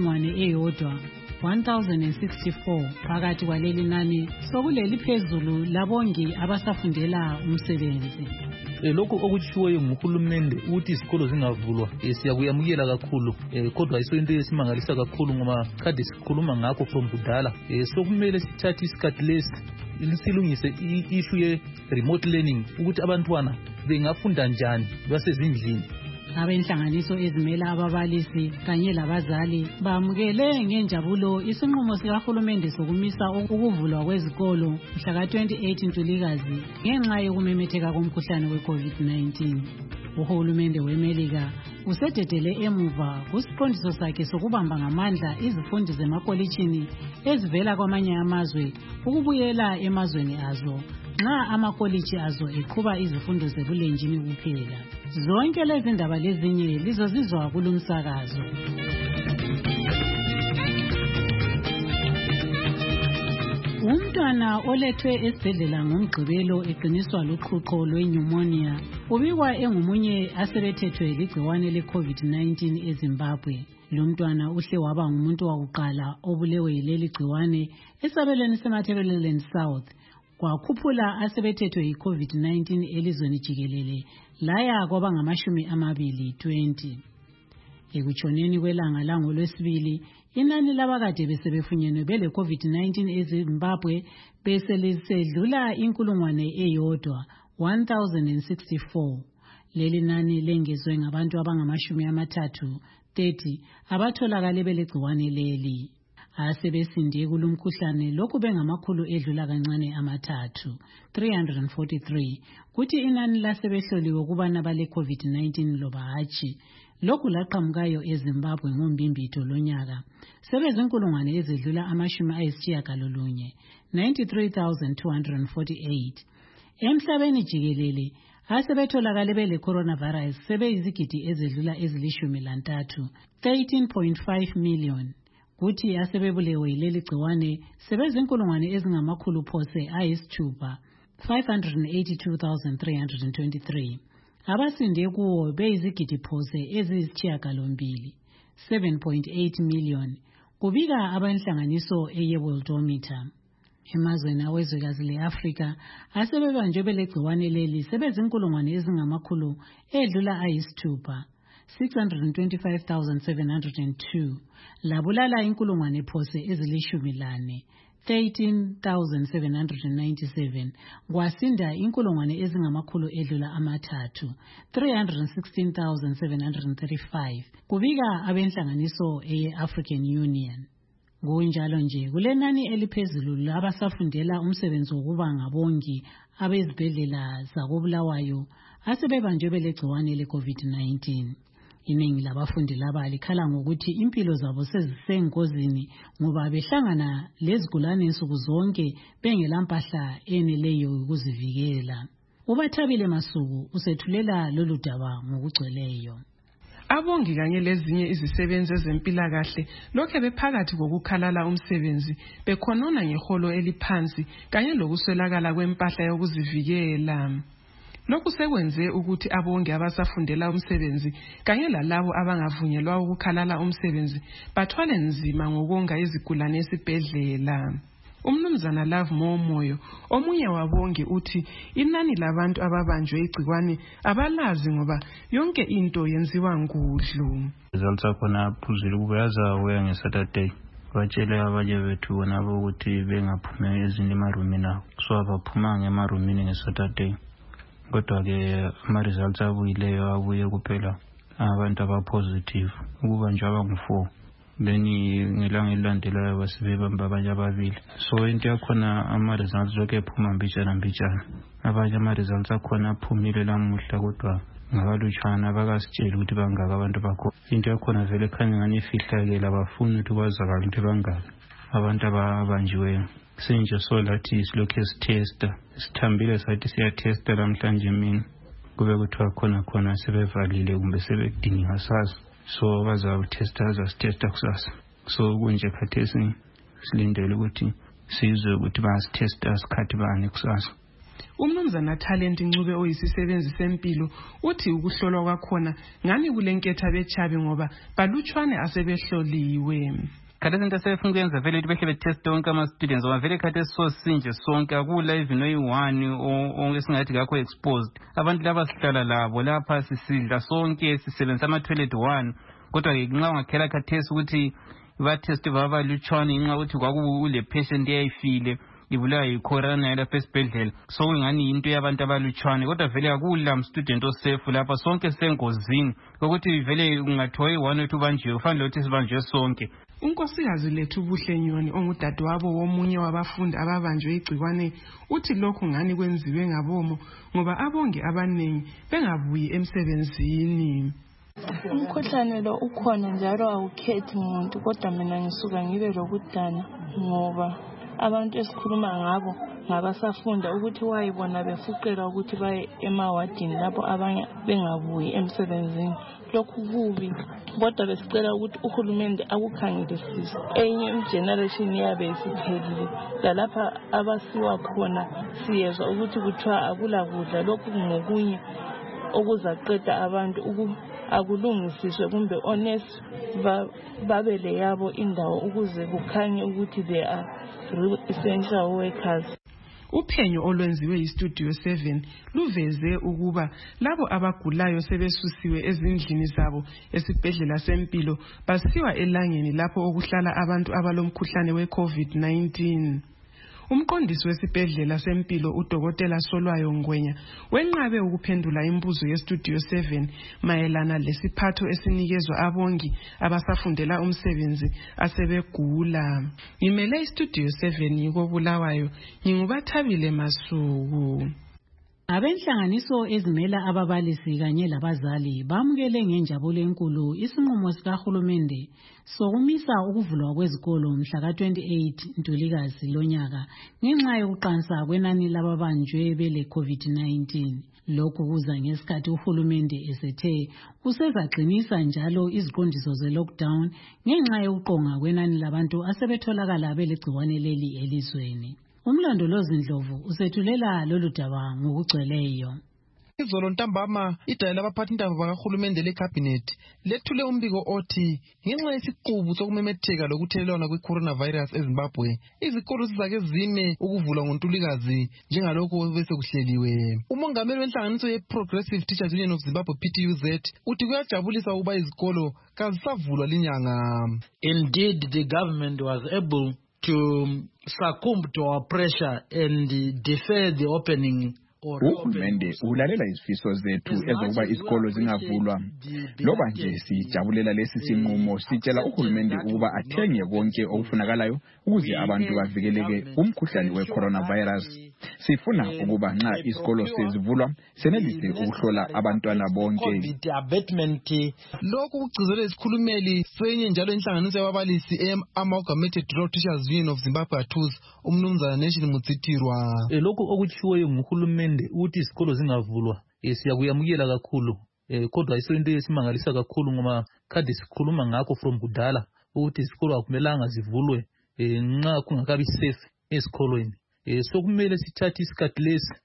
1064 phakathi kwaleli nani sokuleli phezulu labongi abasafundela umsebenzi. Lokho okutshiwoyo nguhulumende ukuthi izikolo zingavulwa siyakuyamukela kakhulu kodwa iso into esimangalisa kakhulu ngoba kade sikhuluma ngakho from kudala sokumele sithathe isikhathi lesi silungise issue ye remote learning ukuthi abantwana bengafunda njani basezindlini. Abenhlanganiso ezimela ababalisi kanye labazali bamukele ngenjabulo isinqumo sikahulumende sokumisa ukuvulwa kwezikolo mhla ka-28 Ntulikazi ngenxa yokumemetheka komkhuhlane we-COVID-19. Uhulumende weMelika usededele emuva kusiqondiso sakhe sokubamba ngamandla izifundi zemakolitshini ezivela kwamanye amazwe ukubuyela emazweni azo nxa amakolitshi azo eqhuba izifundo zebulenjini kuphela. Zonke lezi ndaba lezinye lizozizwa kulumsakazo. Umntwana olethwe esibhedlela ngomgqibelo eqiniswa luqhuqho lwenyumonia ubikwa engumunye asebethethwe ligciwane le-COVID-19 eZimbabwe. Lo mntwana uhle waba ngumuntu wakuqala obulewe yileli gciwane esabelweni seMatabeleland South. Kwakhuphula asebethethwe yi-COVID-19 elizweni jikelele laya kwabangama-20. Ekutshoneni kwelanga langolwesibili inani labakade besebefunyenwe bele COVID-19 eZimbabwe beselisedlula 1064. Leli nani lengezwe ngabantu abangama-30 abatholakale belegciwane leli. Asebesinde kulumkhuhlane lokhu bengamakhulu edlula kancane amathathu 343 kuthi inani lasebehloliwe ukubana bale COVID-19 loba hatshi lokhu laqhamukayo eZimbabwe ngombimbitho lonyaka sebezinkulungwane ezedlula 93,248. Emhlabeni jikelele asebetholakale bele coronavirus sebeyizigidi ezedlula ezili-13 13.5 million. Kuthi asebebulewe yileli gciwane sebezinkulungwane ezingamakhulu phose ayisithupha 582,323. Abasinde kuwo beyizigidi phose eziyisithiyagalombili 7.8 million kubika abanhlanganiso eyeWorldometer. Emazweni awezwekazi le-Afrika asebebanjwe bele gciwane leli sebezinkulungwane ezingamakhulu edlula ayisithupha 625,702 labulala inkulungwane phose ezili-14 13,797 kwasinda inkulungwane ezingamakhulu edlula amathathu 316,735 kubika abenhlanganiso eye-African Union. Kunjalo nje kulenani eliphezulu labasafundela umsebenzi wokuba ngabongi abezibhedlela zakoBulawayo asebebanjwe bele gciwane le-COVID-19. Iningi labafundi laba likhala ngokuthi impilo zabo sezisengozini ngoba behlangana lezigulane insuku zonke bengelampahla eneleyo ukuzivikela. Ubathabile Masuku usethulela lolu daba ngokugcweleyo. Abongi kanye lezinye izisebenzi ezempilakahle lokho bephakathi kokukhalala umsebenzi bekhonona ngeholo eliphansi kanye lokuswelakala kwempahla yokuzivikela. Lokhu sekwenze ukuthi abongi abasafundela umsebenzi kanye lalabo abangavunyelwa ukukhalala umsebenzi bathwale nzima ngokonga izigulane esibhedlela. Umnumzana Love Momoyo omunye wabongi uthi inani labantu ababanjwe igcikwane abalazi ngoba yonke into yenziwa ngudlu. Results khona phuzile ukuyaza uya ngeSaturday batshele abanye bethu bonabo ukuthi bengaphuma ezindle emarumini abo so abaphuma ngemarumini ngeSaturday. Kodwa ke ama-results abuyileyo abuye kuphela abantu abapositive ukuba nje abangu-4 then ngelanga elilandelayo basebebamba abanye ababili. So into yakhona ama-results lokhu ephuma mbijana abanye ama-results akhona aphumile lamuhla kodwa ngabalutshwana abakasitsheli ukuthi bangaka abantu bakhona. Into yakhona vele khanya ngani ifihlakele abafuni ukuthi kwazakala ukuthi bangaka abantu abanjiweyo. Sinje so lathi silokhu sitesta sithambile sathi siyatesta namhlanje mina kube kuthiwa khona sebevalile kumbe sebedinga sasa so bazawutesta azasitesta kusasa so kunje khathesi silindele ukuthi sizwe ukuthi basitesta sikhathi bani kusasa. Umnumzana Talent Ncube oyisisebenzi sempilo uthi ukuhlolwa kwakhona ngani kulenketha bechabe ngoba balutshwane asebehloliwe. Khathesi into esefuna ukuyenza vele ukuthi behle beteste onke ama-students ngoba vele khathesi sosinje sonke akula even oyi-1 esingathi kakho exposed. Abantu laba sihlala labo lapha sisidla sonke sisebenzisa ama-toilet 1 kodwa-ke nxa ungakhela khathesi ukuthi bateste babalutshwane nxa ukuthi kwakule patient eyayifile ibulawa yicorona yalapha esibhedlela so ingani into yabantu abalutshwane kodwa vele akula mstudent osefu lapha sonke sengozini ukuthi vele ungathiwa yi-1 or 2 banjiwe kufanele ukuthi sibanjwe sonke. Unkosikazi lethu Buhlenyoni ongudadewabo womunye wabafundi ababanjwe igcikwane uthi lokhu ngani kwenziwe ngabomo ngoba abongi abaningi bengabuyi emsebenzini. Umkhuhlane lo ukhona njalo awukhethi umuntu kodwa mina ngisuka ngibe lokudana ngoba abantu esikhuluma ngabo ngabasafunda ukuthi wayibona befuqela ukuthi baye emawadini lapho abanye bengabuyi emsebenzini. Lokhu kubi kodwa besicela ukuthi uhulumende akukhangelisise enye generation yabe isiphelile lalapha abasiwa khona siyezwa ukuthi kuthiwa akula kudla. Lokhu ngokunye okuzaqeda abantu akulungisiswe kumbe honest babele yabo indawo ukuze kukhanye ukuthi they are essential workers. Uphenyo olwenziwe yiStudio 7 luveze ukuba labo abagulayo sebesusiwe ezindlini zabo esibhedlela sempilo basiwa elangeni lapho okuhlala abantu abalomkhuhlane we-COVID-19. Umqondisi wesibhedlela sempilo uDokotela Solwayo Ngwenya wenqabe ukuphendula imibuzo yeStudio 7 mayelana lesiphatho esinikezwa abongi abasafundela umsebenzi asebegula. Ngimele iStudio 7 yikobulawayo ngingubathabile Masuku. Abenhlanganiso ezimela ababalisi kanye labazali bamukele ngenjabulo enkulu isinqumo sikahulumende sokumisa ukuvulwa kwezikolo mhla ka-28 Ntulikazi lonyaka ngenxa yokuqansa kwenani lababanjwe bele COVID-19. Lokhu kuza ngesikhathi uhulumende esethe kusezaqinisa njalo iziqondiso ze-lockdown ngenxa yokuqonga kwenani labantu asebetholakala belegciwane leli elizweni. Umlondolozi Ndlovu usethulela lolu daba ngokugcweleyo. Izolo ntambama idala labaphathintaba bakahulumende lecabinet lethule umbiko othi ngenxa yesiqubu sokumemetheka lokuthelelwana kwe-coronavirus eZimbabwe izikolo zizake zime ukuvulwa ngoNtulikazi njengalokho bese kuhleliwe. Umongameli wenhlanganiso ye-Progressive Teachers Union of Zimbabwe PTUZ uthi kuyajabulisa ukuba izikolo kazisavulwa linyanga. Indeed, the government was able to succumb to our pressure and defer the opening. Uhulumende ulalela izifiso zethu ezokuba izikolo zingavulwa. Loba nje sijabulela lesi sinqumo sitshela uhulumende ukuba athenge konke okufunakalayo ukuze abantu bavikeleke umkhuhlane we-coronavirus. Sifuna ukuba nxa isikolo sezivulwa senelise ukuhlola abantwana bonke. Lokhu kugcizelwe isikhulumeli senye njalo inhlanganiso yababalisi Amalgamated Rural Teachers Union of Zimbabwe ATUZ umnumzana Nation Mutsitirwa. Lokhu okutshiwoyo nguhulumende ukuthi isikolo zingavulwa siyakuyamukela kakhulu. Kodwa into esimangalisa kakhulu ngoba kade sikhuluma ngakho from kudala ukuthi isikolo akumelanga zivulwe nxa kungakabi safe esikolweni. Sokumele sithathe isikhathi lesi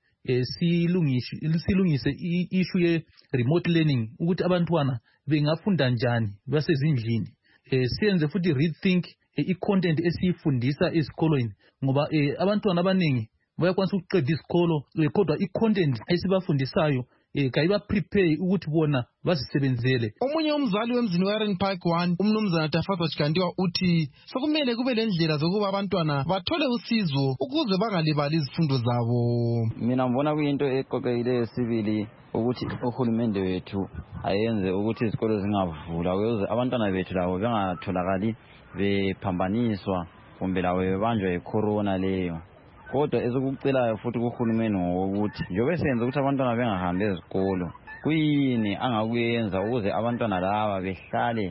silungise issue ye remote learning ukuthi abantwana bengafunda njani basezindlini. Siyenze futhi rethink i-content esiyifundisa esikolweni ngoba abantwana abaningi bayakwanisa ukuqeda isikolo kodwa i-content esibafundisayo kayiba prepare ukuthi bona basisebenzele. Omunye umzali wemzini weRen Park 1 umnumzana Tafazo Chikandiwa uthi sokumele kube lendlela zokuba abantwana bathole usizo ukuze bangalibali izifundo zabo. Mina ngibona kuyinto eqoqekileyo sibili ukuthi uhulumende wethu ayenze ukuthi izikolo zingavulwa ukuze abantwana bethu labo bengatholakali bephambaniswa kumbe labo bebanjwa yicorona leyo. Kodwa ezokucelayo futhi kuhulumeni ngokuthi njobe senze ukuthi abantwana bengahambi ezikolo kuyini angakuyenza ukuze abantwana laba behlale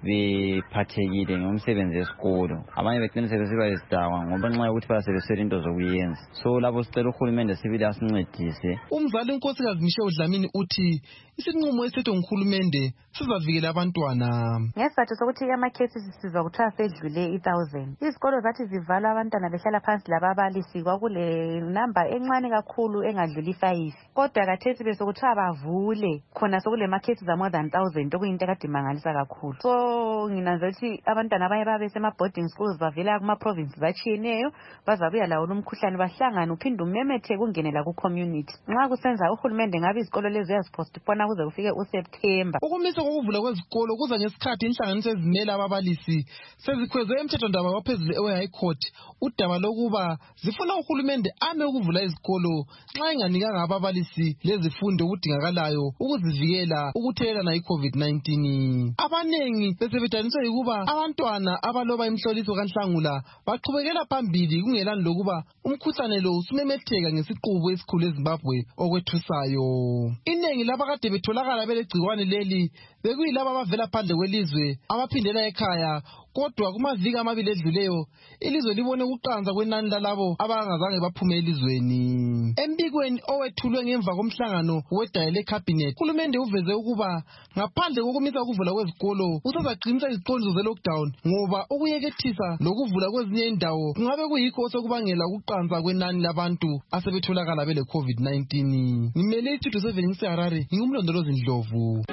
bephathekile ngomsebenzi wesikolo. Abanye beqinise besiba isidakwa ngoba nxa yokuthi basebesela into zokuyenza. So labo sicela uhulumende sibili asincedise. Umzali uNkosikazi Michelle Dlamini uthi isinqumo esithethwe nguhulumende sizavikela abantwana. Ngesizathu sokuthi ama-cases sizwa kuthiwa sedlule 1,000. Izikolo zathi zivalwa abantwana behlala phansi lababalisi kwakule namba encane kakhulu engadluli 5. Kodwa kathesi besokuthiwa bavule khona sokule ma-cases more than 1,000 okuyinto ekade imangalisa kakhulu. So nginanza ukuthi abantwana abanye babe sema-boarding schools bavela kuma-provinces atshiyeneyo bazabuya lawo lumkhuhlane bahlangane uphinde umemetheke kungenela ku-community. Nxa kusenza uhulumende ngabe izikolo lezi uyazipostpona kuze kufike uSeptember. Ukumiswa kokuvula kwezikolo kuza ngesikhathi inhlanganiso ezimele ababalisi sezikhweze emthethwandaba waphezulu ewe-High Court udaba lokuba zifuna uhulumende ame ukuvula izikolo nxa enganikanga ababalisi lezifundo okudingakalayo ukuzivikela ukuthelelana yi-COVID-19. Abanengi besebedaniswa yikuba abantwana abaloba imhloliso kaNhlangula baqhubekela phambili kungelani lokuba umkhuhlane lo usumemetheka ngesiqubu esikhulu eZimbabwe okwethusayo. Inengi labakade betholakala belegcikwane leli bekuyilaba abavela phandle kwelizwe abaphindela ekhaya. Kodwa kumaviki amabili edluleyo ilizwe libone ukuqanza kwenani lalabo abangazange baphume elizweni. Embikweni owethulwe ngemva komhlangano wedayile cabinet uhulumende uveze ukuba ngaphandle kokumisa ukuvula kwezikolo usazaqinisa iziqondiso ze-lockdown ngoba ukuyekethisa lokuvula kwezinye indawo kungabe kuyikho osokubangela ukuqanza kwenani labantu asebetholakala bele COVID-19. Ngimele iThudu 7 ngiseHarare ngingumlondolozi Ndlovu.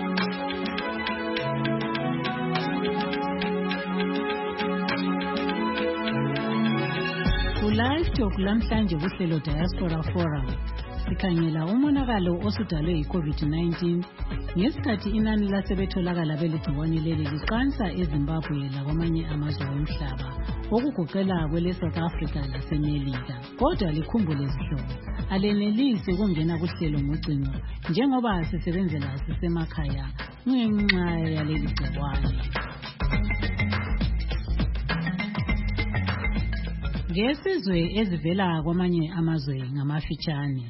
Live Talk lamhlanje kuhlelo Diaspora Forum sikhangela umonakalo osudalwe yi-COVID-19 ngesikhathi inani lasebetholakala beligciwane leli liqansa eZimbabwe lakwamanye amazwe omhlaba okugoqela kwele-South Africa laseMelika. Kodwa likhumbule zihlobo alenelisi ukungena kuhlelo ngocingo njengoba sisebenzela sisemakhaya ngenxa yaleli gciwane. Ngesizwe ezivela kwamanye amazwe ngamafitshane.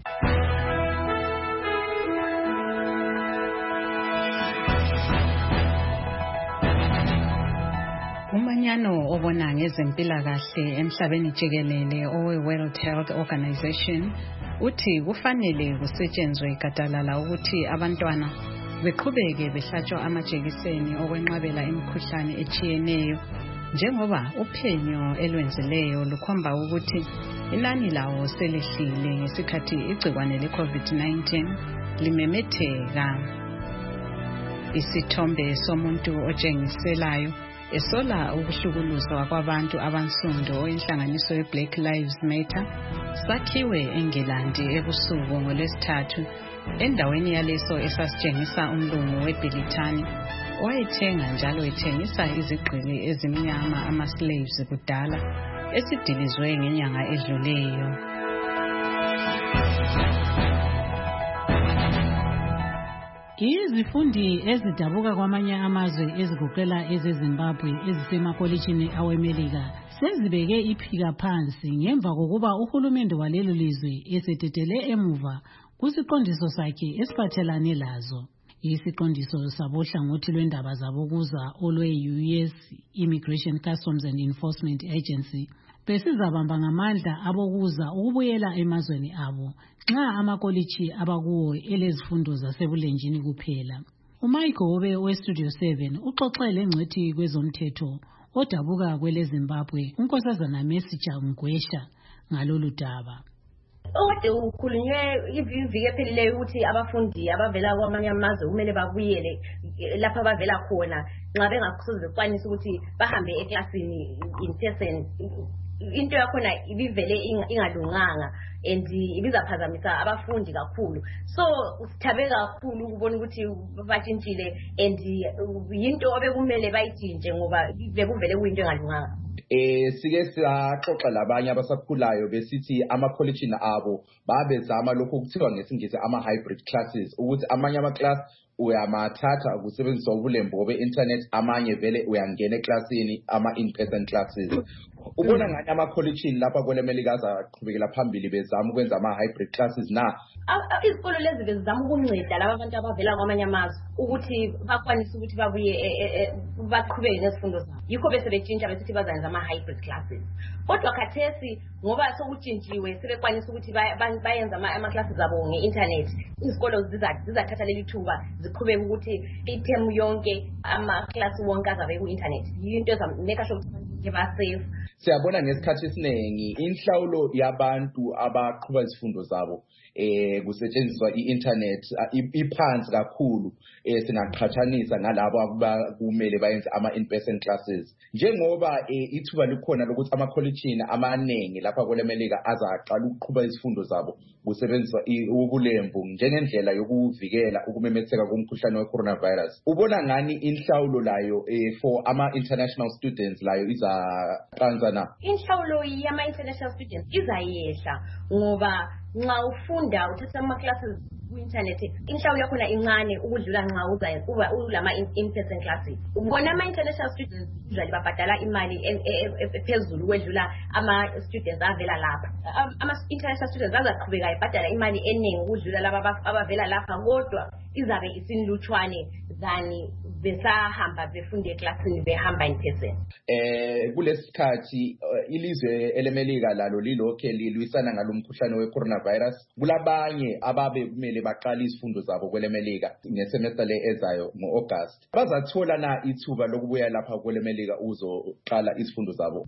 Umanyano obona ngezempilakahle emhlabeni jikelele owe-World Health Organization uthi kufanele kusetshenzwe gadalala ukuthi abantwana beqhubeke behlatshwa amajekiseni okwenqabela imikhuhlane etshiyeneyo njengoba uphenyo elwenzileyo lukhomba ukuthi inani lawo selehlile ngesikhathi igcikwane le-COVID-19 limemetheka. Isithombe somuntu otshengiselayo esola ukuhlukuluzwa kwabantu abansundu oyinhlanganiso ye-Black Lives Matter sakhiwe eNgilandi ebusuku ngolwesithathu endaweni yaleso esasitshengisa umlungu weBilitani wayethenga njalo ethengisa izigqili ezimnyama ama-slaves kudala esidilizwe ngenyanga edluleyo. Izifundi ezidabuka kwamanye amazwe ezigoqela ezeZimbabwe ezisemakolitshini aweMelika sezibeke iphika phansi ngemva kokuba uhulumende walelo lizwe esetetele emuva kusiqondiso sakhe esiphathelane lazo. Isiqondiso sabohlangothi lwendaba zabokuza olwe-US Immigration Customs and Enforcement Agency besizabamba ngamandla abokuza ukubuyela emazweni abo nxa amakolitshi abakuwo elezifundo zasebulenjini kuphela. uMayigobe weStudio 7 uxoxele ngcwethi kwezomthetho odabuka kweleZimbabwe unkosazana Mesija Ngwesha ngalolu daba. Ode ukhulunywe iviki ephelileyo ukuthi abafundi abavela kwamanye amazwe kumele babuyele lapha abavela khona nxa bengakusoze bekwanisa ukuthi bahambe eklasini in person. Into yakhona ibivele ingalunganga and ibizaphazamisa abafundi kakhulu. So sithabe kakhulu ukubona ukuthi batshintshile and yinto obekumele bayitshintshe ngoba bekuvele kuyinto engalunganga. Sike saxoxa labanye abasakhulayo besithi ama-collegeini abo babezama lokho okuthiwa ngesingisi ama-hybrid classes ukuthi amanye ama-class uyamathatha kusebenzisa ubulembu be-internet, amanye vele uyangena eklasini ama-in-person classes. Ubona ngani ama-collegeini lapha kwelemelika azaqhubekela phambili bezama ukwenza ama-hybrid classes na? Izikolo lezi bezama ukunceda laba abantu abavela kwamanye amazwe ukuthi bakwanise ukuthi babuye baqhubeke nezifundo zabo. Yikho bese betshintsha besithi bazenza ama-hybrid classes. Kodwa khathesi ngoba sokutshintshiwe sebekwanisa ukuthi bayenza ama-classes abo nge-internet. Izikolo zizathatha leli thuba ziqhubeke ukuthi ithemu yonke ama-class wonke azabe ku-internet. Yinto ezameka sure ukuthi ba-safe. Siyabona ngesikhathi esiningi inhlawulo yabantu abaqhuba izifundo zabo kusetshenziswa i-internet iphansi kakhulu singaqhathanisa nalabo akumele bayenze ama-in-person classes. Njengoba ithuba likhona lokuthi ama-collegeini amaningi lapha kwelemelika azaqala ukuqhuba izifundo zabo kusebenziswa ubulembu njengendlela yokuvikela ukumemetheka komkhuhlane we-coronavirus. Ubona ngani inhlawulo layo for ama-international students layo izaqanza na? Inhlawulo yama-international students izayehla ngoba nxa ufunda uthatha ama-classes ku-internet inhlawulo yakhona incane ukudlula nxa ulama in-person classes. Ubona ama-international students usually babhadala imali ephezulu ukwedlula ama-students avela lapha. Ama-international students azaqhubeka ibhadala imali eningi ukudlula laba abavela lapha kodwa izabe isinlutshwane than besahamba befunde eklasini behamba in person. Kulesikhathi ilizwe elemelika lalo lilokhe lilwisana ngalomkhuhlane we-coronavirus. Kulabanye ababe kumele baqala izifundo zabo kwelemelika ngesemester le ezayo ngo-August. Bazathola na ithuba lokubuya lapha kwelemelika uzoqala izifundo zabo?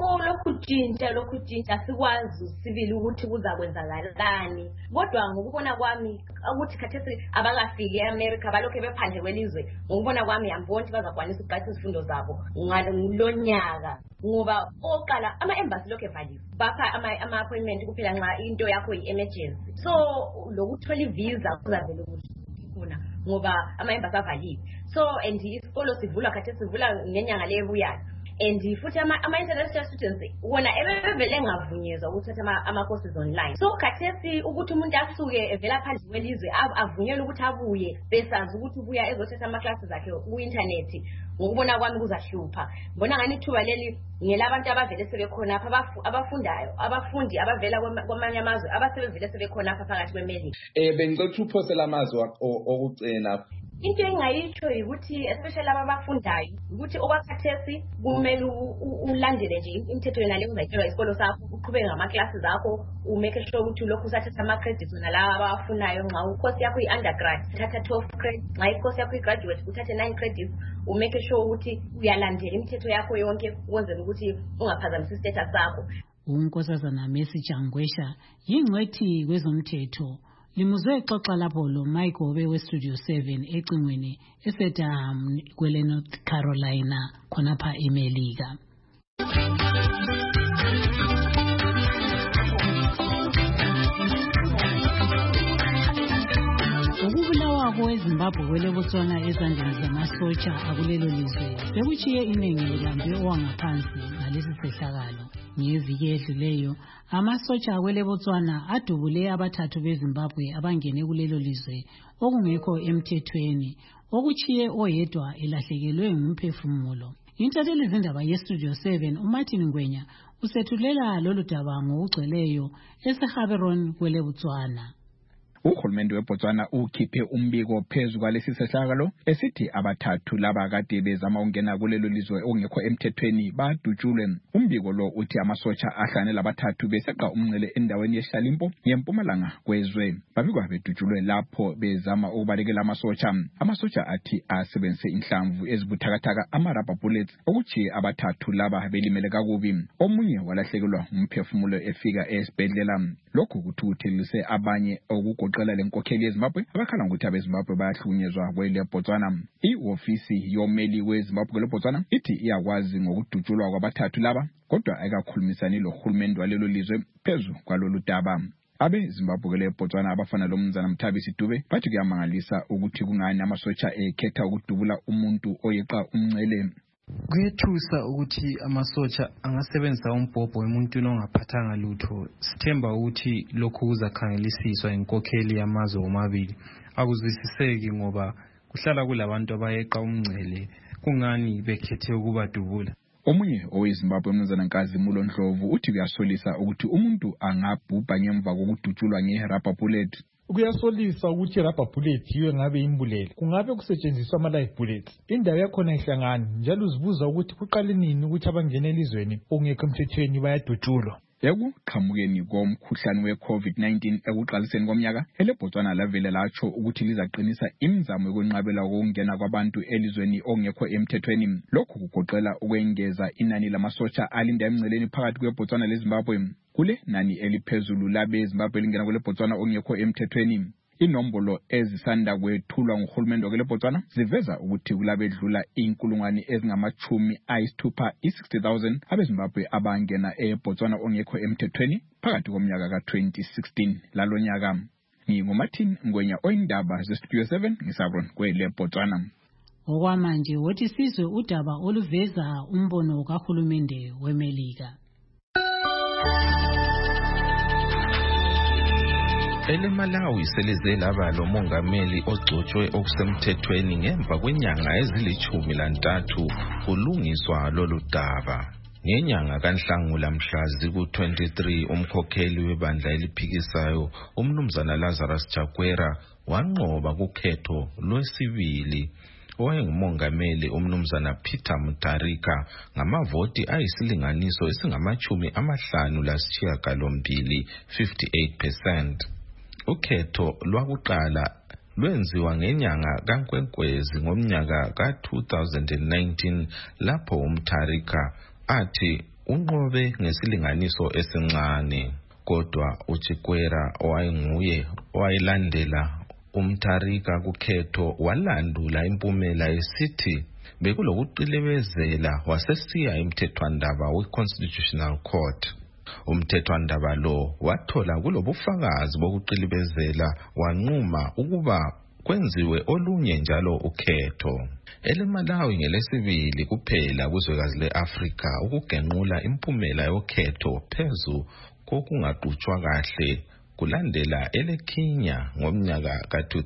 Lokhu jinta sikwazi sibili ukuthi kuzakwenzakalani. Kodwa ngokubona kwami ukuthi khathesi abakafiki eAmerica balokhe bephandle kwelizwe. Ngokubona kwami amboni bazakwanisa ukuqala izifundo zabo ngalonyaka ngoba oqala ama-embassy lokho evaliwe bapha ama-appointment kuphela nxa into yakho yi-emergency. So lokuthola ivisa kuzavele khona ngoba ama-embassy avaliwe. So and isikolo sivula khathesi sivula ngenyanga le ebuyayo. And futhi ama-international students wona ebevele engavunyezwa ukuthatha ama-courses online. So khathesi ukuthi umuntu asuke evela phandle kwelizwe avunyelwe ukuthi abuye besazi ukuthi ubuya ezothatha ama-classes akhe ku-internet. Ngokubona kwami kuzahlupha. Mbona ngani ithuba leli ngelabantu abavele sebekhona apha abafundi abavela kwamanye amazwe abasebevele sebekhona apha phakathi kweMelika. Bengicela uphosela amazwi okucina. Into engayitsho ukuthi especially abafundayo ukuthi okwakhathesi kumele ulandele nje imithetho yona le uzayitshelwa isikolo sakho uqhubeke ngama-classes akho umake sure ukuthi lokhu usathatha ama-credits wona lawa abawafunayo. Nxa ukhosi yakho i-undergrad uthatha 12 credits, nxa ikhosi yakho i-graduate uthathe 9 credits. Umake sure ukuthi uyalandela imithetho yakho yonke ukwenzela ukuthi ungaphazamisa istatus sakho. unkosazana Mesija Ngwesha yingcwethi kwezomthetho. Limuzwe exoxa lapho lo Mayigobe weStudio 7 ecingweni eSedham kwele North Carolina khonapha eMelika. Ukubulawa kweZimbabwe kwele Botswana ezandleni zamasotsha akulelo lizwe bekuchiye iningi lilambe owangaphansi ngalesi sehlakalo. Ngeviki edluleyo amasotsha kwele Botswana adubule abathathu beZimbabwe abangene kulelo lizwe okungekho emthethweni okuchiye oyedwa elahlekelwe ngumphefumulo. Intatheli zindaba yeStudio 7 uMartin Ngwenya usethulela lolu daba ngokugcweleyo eseGaborone kwele Botswana. Uhulumende weBotswana ukhiphe umbiko phezu kwalesi sehlakalo esithi abathathu laba kade bezama ukungena kulelo lizwe ongekho emthethweni badutshulwe. Umbiko lo uthi amasotsha ahlane labathathu beseqa umncele endaweni yeHlalimpo ngempumalanga kwezwe. Babikwa bedutshulwe lapho bezama ukubalekela amasotsha. Amasotsha athi asebenzise inhlamvu ezibuthakathaka ama-rubber bullets ukuthi abathathu laba belimele kakubi. Omunye walahlekelwa umphefumulo efika esibhedlela. Lokhu kuthukuthelise abanye okugoqela lenkokheli yeZimbabwe abakhala ngokuthi abeZimbabwe bayahlukunyezwa kwele Botswana. I-ofisi yomeli weZimbabwe kwele Botswana ithi iyakwazi ngokudutshulwa kwabathathu laba kodwa ayikakhulumisani lohulumende walelo lizwe phezu kwalolu daba. Abe-Zimbabwe kwele Botswana abafana lomnumzana Mthabisi Dube bathi kuyamangalisa ukuthi kungani amasotsha ekhetha ukudubula umuntu oyeqa umncele. Kuyethusa ukuthi amasotsha angasebenzisa umbhobho wemuntu ongaphathanga lutho. Sithemba ukuthi lokhu kuzakhangelisiswa inkokheli yamazwe omabili. Akuzwisiseki ngoba kuhlala kulabantu abayeqa umncele. Kungani bekhethe ukubadubula? Omunye oweZimbabwe umnumzana Nkazimulo Ndlovu uthi kuyasolisa ukuthi umuntu angabhubha ngemva kokudutshulwa nge-rubber bullet. Kuyasolisa ukuthi rubber bullet yiwe ngabe imbulele. Kungabe kusetshenziswa ama-live bullets. Indawo yakhona ihlangana njalo uzibuza ukuthi kuqale nini ukuthi abangena elizweni ongekho emthethweni bayadutshulwa. Ekuqhamukeni komkhuhlane we-COVID-19 ekuqaliseni komnyaka, eleBotswana lavele latsho ukuthi lizaqinisa imizamo yokwenqabela ukungena kwabantu elizweni ongekho emthethweni. Lokhu kugoqela ukwengeza inani lamasotsha alinda emngceleni phakathi kweBotswana leZimbabwe. Kule nani eliphezulu labeZimbabwe lingena kule Botswana ongekho emthethweni. Inombolo ezisanda kwethulwa nguhulumende wakele Botswana ziveza ukuthi kulabedlula 60,000 abeZimbabwe abangena eBotswana ongekho emthethweni phakathi komnyaka ka-2016 lalonyaka. NginguMartin Ngwenya oyindaba zeStudio 7 ngiSabrone kwele Botswana. Okwamanje wothi sizwe udaba oluveza umbono kahulumende weMelika. EleMalawi selize laba lo mongameli ogcotshwe okusemthethweni ngemva kwenyanga ezili-13 kulungiswa lolu daba. Ngenyanga kaNhlangula mhla ziku-23 umkhokheli webandla eliphikisayo umnumzana Lazarus Chakwera wanqoba kukhetho lwesibili owayengumongameli umnumzana Peter Mutharika ngamavoti ayisilinganiso esingama-58, 58%. Ukhetho lwakuqala lwenziwa ngenyanga kaNkwenkwezi ngomnyaka ka-2019 lapho uMutharika athi unqobe ngesilinganiso esincane. Kodwa uChikwera owayenguye owayelandela uMutharika kukhetho walandula impumela esithi bekulokuqilebezela wasesiya emthethwandaba we-Constitutional Court. Umthethwandaba lo wathola kulobufakazi bokuqilibezela wanquma ukuba kwenziwe olunye njalo ukhetho. EleMalawi ngelesibili kuphela kuzwekazi le-Afrika ukugenqula impumela yokhetho phezu kokungaqutshwa kahle kulandela eleKenya ngomnyaka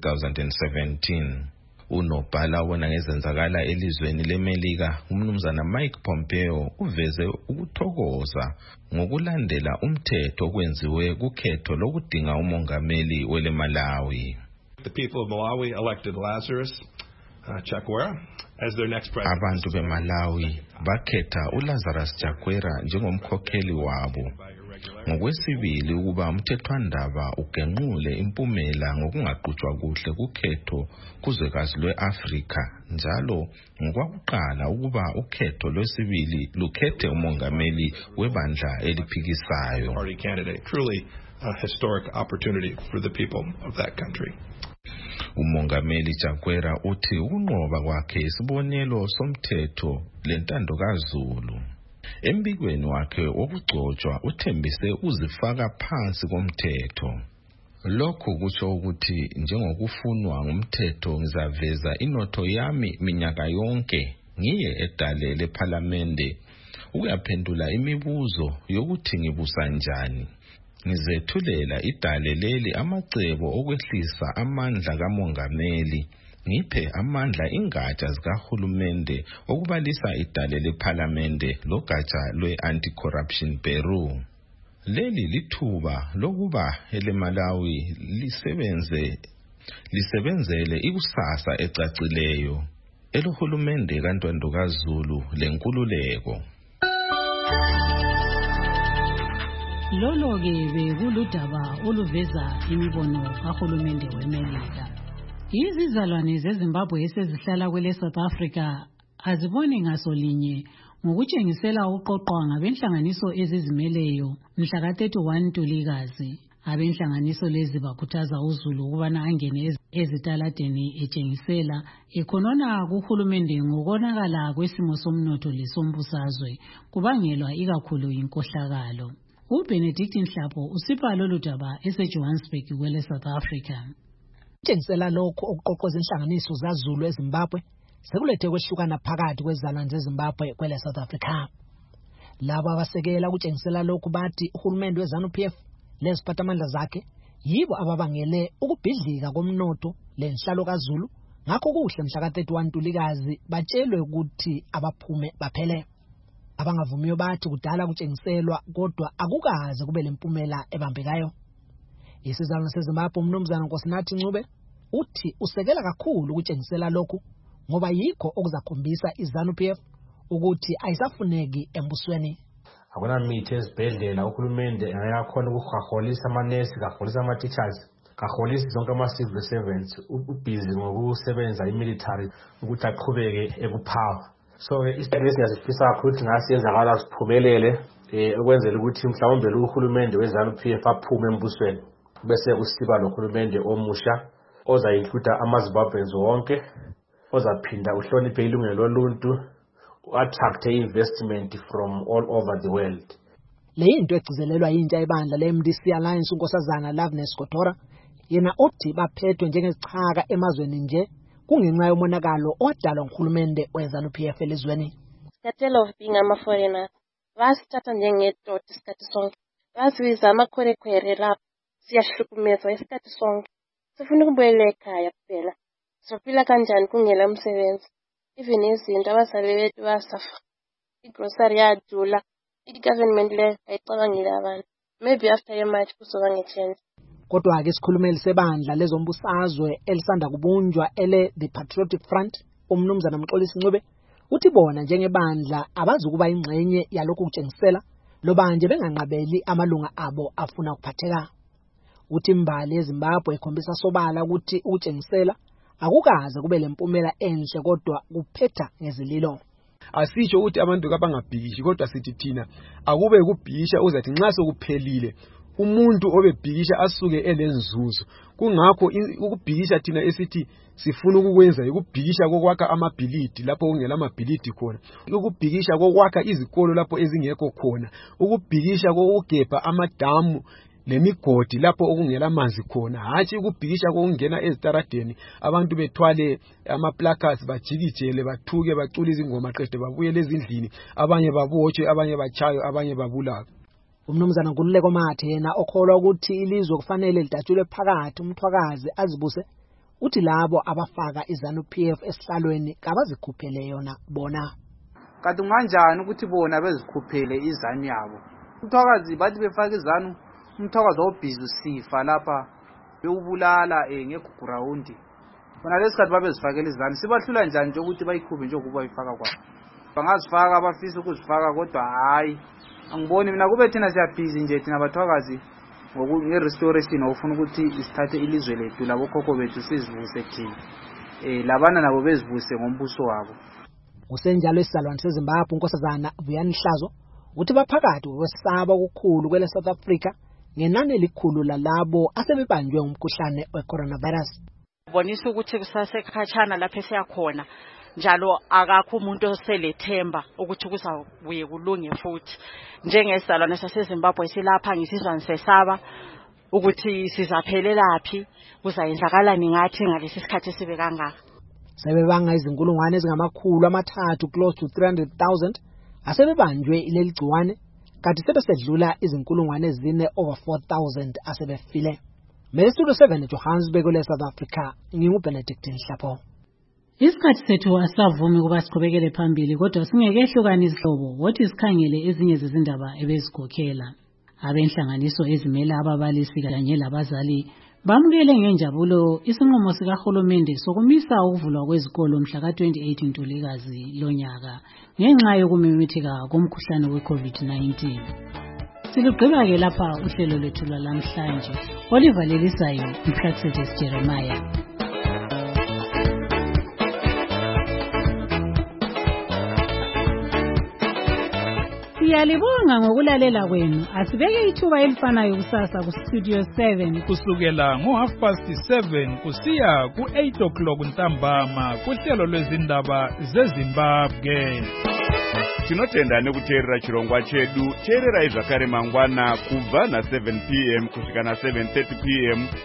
ka-2017. Unobhala wona ngezenzakala elizweni leMelika umnumzana Mike Pompeo uveze ukuthokoza ngokulandela umthetho kwenziwe kukhetho lokudinga umongameli weleMalawi. The people of Malawi elected Lazarus Chakwera as their next president. Abantu beMalawi bakhetha uLazarus Chakwera njengomkhokheli wabo. Ngokwesibili ukuba umthethwandaba ugenqule impumela ngokungaqutshwa kuhle kukhetho kuzwekazi lwe-Afrika njalo ngokwakuqala ukuba ukhetho lwesibili lukhethe umongameli webandla eliphikisayo. Party candidate, truly a historic opportunity for the people of that country. Umongameli Chakwera uthi ukunqoba kwakhe isibonelo somthetho lentando kaZulu. Embikweni wakhe wokugcotshwa uthembise uzifaka phansi komthetho. Lokhu kusho ukuthi njengokufunwa ngumthetho ngizaveza inotho yami minyaka yonke ngiye edale lePhalamende ukuyaphendula imibuzo yokuthi ngibusa njani. Ngizethulela idale leli amacebo okwehlisa amandla kamongameli ngiphe amandla ingatsha zikahulumende okubalisa idale lephalamende logatsha lwe-Anti-Corruption Bureau. Leli lithuba lokuba eleMalawi lisebenzele ikusasa ecacileyo elohulumende kaNtando kaZulu lenkululeko. Lolo-ke bekuludaba oluveza imibono kahulumende weMelika. Izizalwane zeZimbabwe esezihlala kwele South Africa aziboni ngasolinye ngokutshengisela uqoqwa ngabenhlanganiso ezizimeleyo mhla ka-31 Ntulikazi. Abenhlanganiso lezi bakhuthaza uZulu ukubana angene ezitaladeni etshengisela ekhonona kuhulumende ngokonakala kwesimo somnotho lesombusazwe kubangelwa ikakhulu inkohlakalo. uBenedict Nhlapo usipha lolu daba eseJohannesburg kwele South Africa. Tshengisela lokho okuqoqoza inhlanganiso zaZulu eZimbabwe sekulethe kwehlukana phakathi kwezizalwane zeZimbabwe kwele South Africa. Laba abasekela ukutshengisela lokhu bathi uhulumende weZANU-PF leziphathamandla zakhe yibo ababangele ukubhidlika komnotho lenhlalo kaZulu. Ngakho kuhle mhla ka-31 Ntulikazi batshelwe ukuthi abaphume baphele. Abangavumiyo bathi kudala kutshengiselwa kodwa akukaze kube lempumela ebambekayo. Isizalwane seZimbabwe uMnumzana Nkosinathi Ncube uthi usekela kakhulu ukutshengisela lokhu ngoba yikho okuzakhombisa iZANU-PF ukuthi ayisafuneki embusweni. Akuna mithi ezibhedlela uhulumende ayakhona ukuhaholisa amanesi, kaholisa ama-teachers, kaholisa zonke ama-civil servants, ubhizi ngokusebenza imilitary ukuthi aqhubeke ekupower. So isidingo esiyasifisa kakhulu ukuthi ngasiyenzakala siphumelele ukwenzela ukuthi mhlawumbe lo uhulumende weZANU-PF aphume embusweni bese kusiba nohulumende omusha ozayinclude amaZimbabweans wonke, ozaphinda uhloniphe ilungelo loluntu, attract investment from all over the world. Le into egcizelelwa yintsha ebandla le-MDC Alliance uNkosazana Loveness Kotora yena uthi baphethwe njengesichaka emazweni nje kungenxa yomonakalo odalwa nguhulumende weZANU-PF elizweni. Instead of being ama-foreigner, basithatha njengedoda isikhathi sonke. Basibiza amakhwerekhwere lapho siyahlukumezwa isikhathi sonke. Sifuna ukubuyela ekhaya kuphela. Sophila kanjani kungela umsebenzi? Even izinto abazali bethu basafa. Igrocery yadula. I-government le ayicabangile abantu. Maybe after a match kuzoba nge-change. Kodwa-ke isikhulumeli sebandla lezombusazwe elisanda kubunjwa The Patriotic Front, uMnumzana Mxolisi Ncube, uthi bona njengebandla abazukuba ingxenye yalokhu kutshengisela loba nje benganqabeli amalunga abo afuna ukuphatheka. Uthi imbali eZimbabwe ikhombisa sobala ukuthi ukutshengisela akukaze kube lempumela enhle kodwa kuphetha ngezililo. Asisho ukuthi abantu kabangabhikishi kodwa sithi thina akube kubhikisha uzathi nxa sokuphelile umuntu obebhikisha asuke elenzuzo. Kungakho ukubhikisha thina esithi sifuna ukukwenza ukubhikisha kokwakha amabhilidi lapho kungela amabhilidi khona, ukubhikisha kokwakha izikolo lapho ezingekho khona, ukubhikisha kokugebha amadamu lemigodi lapho okungela amanzi khona, hatshi ukubhikisha kokungena ezitaradeni abantu bethwale ama-placards bajikijele bathuke bacule izingoma qede babuyele ezindlini, abanye babotshwe, abanye bachaywe, abanye babulawe. uMnumzana Nkululeko Mathe yena okholwa ukuthi ilizwe kufanele lidatshulwe phakathi umthwakazi azibuse, uthi labo abafaka iZANU-PF esihlalweni kabazikhuphele yona bona. Kanti kanjani ukuthi bona bezikhuphele iZANU yabo? Umthwakazi bathi befaka iZANU, umthwakazi obhizi usifa lapha bewubulala ngeground. Bona lesikhathi babezifakela iZANU sibahlula njani nje ukuthi bayikhuphe nje ukuba bayifaka kwabo. Bangazifaka abafisa ukuzifaka kodwa hayi angiboni mina kube thina siyabhizi nje thina bathwakazi nge-restoration ofuna ukuthi isithathe ilizwe lethu labo khokho bethu sizivuse thina labana nabo bezivuse ngombuso wabo. Usenjalo isizalwane seZimbabwe uNkosazana Vuyani Hlazo uthi baphakathi kwesaba okukhulu kwele South Africa ngenani elikhulu lalabo asebebanjwe umkhuhlane we-coronavirus. Bonisa ukuthi kusasekhatshana lapho esiyakhona njalo akakho umuntu oselethemba ukuthi kuzabuye kulunge futhi. Njengesizalwane saseZimbabwe silapha ngisizwa ngisesaba ukuthi sizaphelelaphi, kuzayenzakalani ngathi ngalesi sikhathi sibe kangaka. Sebebanga izinkulungwane ezingama300 close to 300,000 asebebanjwe ileli gciwane, kanti sebesedlula izinkulungwane ezine over 4,000 asebefile. Studio 7 eJohannesburg, South Africa, nginguBenedict Nhlapo. Isikhathi sethu asavumi kuba siqhubekele phambili kodwa singekehlukana izihlobo wothi sikhangele ezinye zezindaba ebezikhokhela. Abenhlanganiso ezimela ababalisi kanye labazali bamukele ngenjabulo isinqumo sikahulumende sokumisa ukuvulwa kwezikolo mhla ka-28 Ntulikazi lonyaka ngenxa yokumemetheka komkhuhlane we-COVID-19. Silugqiba-ke lapha uhlelo lwethu lwalamhlanje olivalelisayo uPlaxedes Jeremiah. Siyalibonga ngokulalela kwenu. Asibeke ithuba elifanayo kusasa ku-Studio 7 kusukela ngo7:30 kusiya ku8 ntambama kuhlelo lwezindaba zeZimbabwe. Tinotenda nekuteerera chirongwa chedu. Teererai zvakare mangwana kubva na7 p.m. kusvika na7:30 p.m.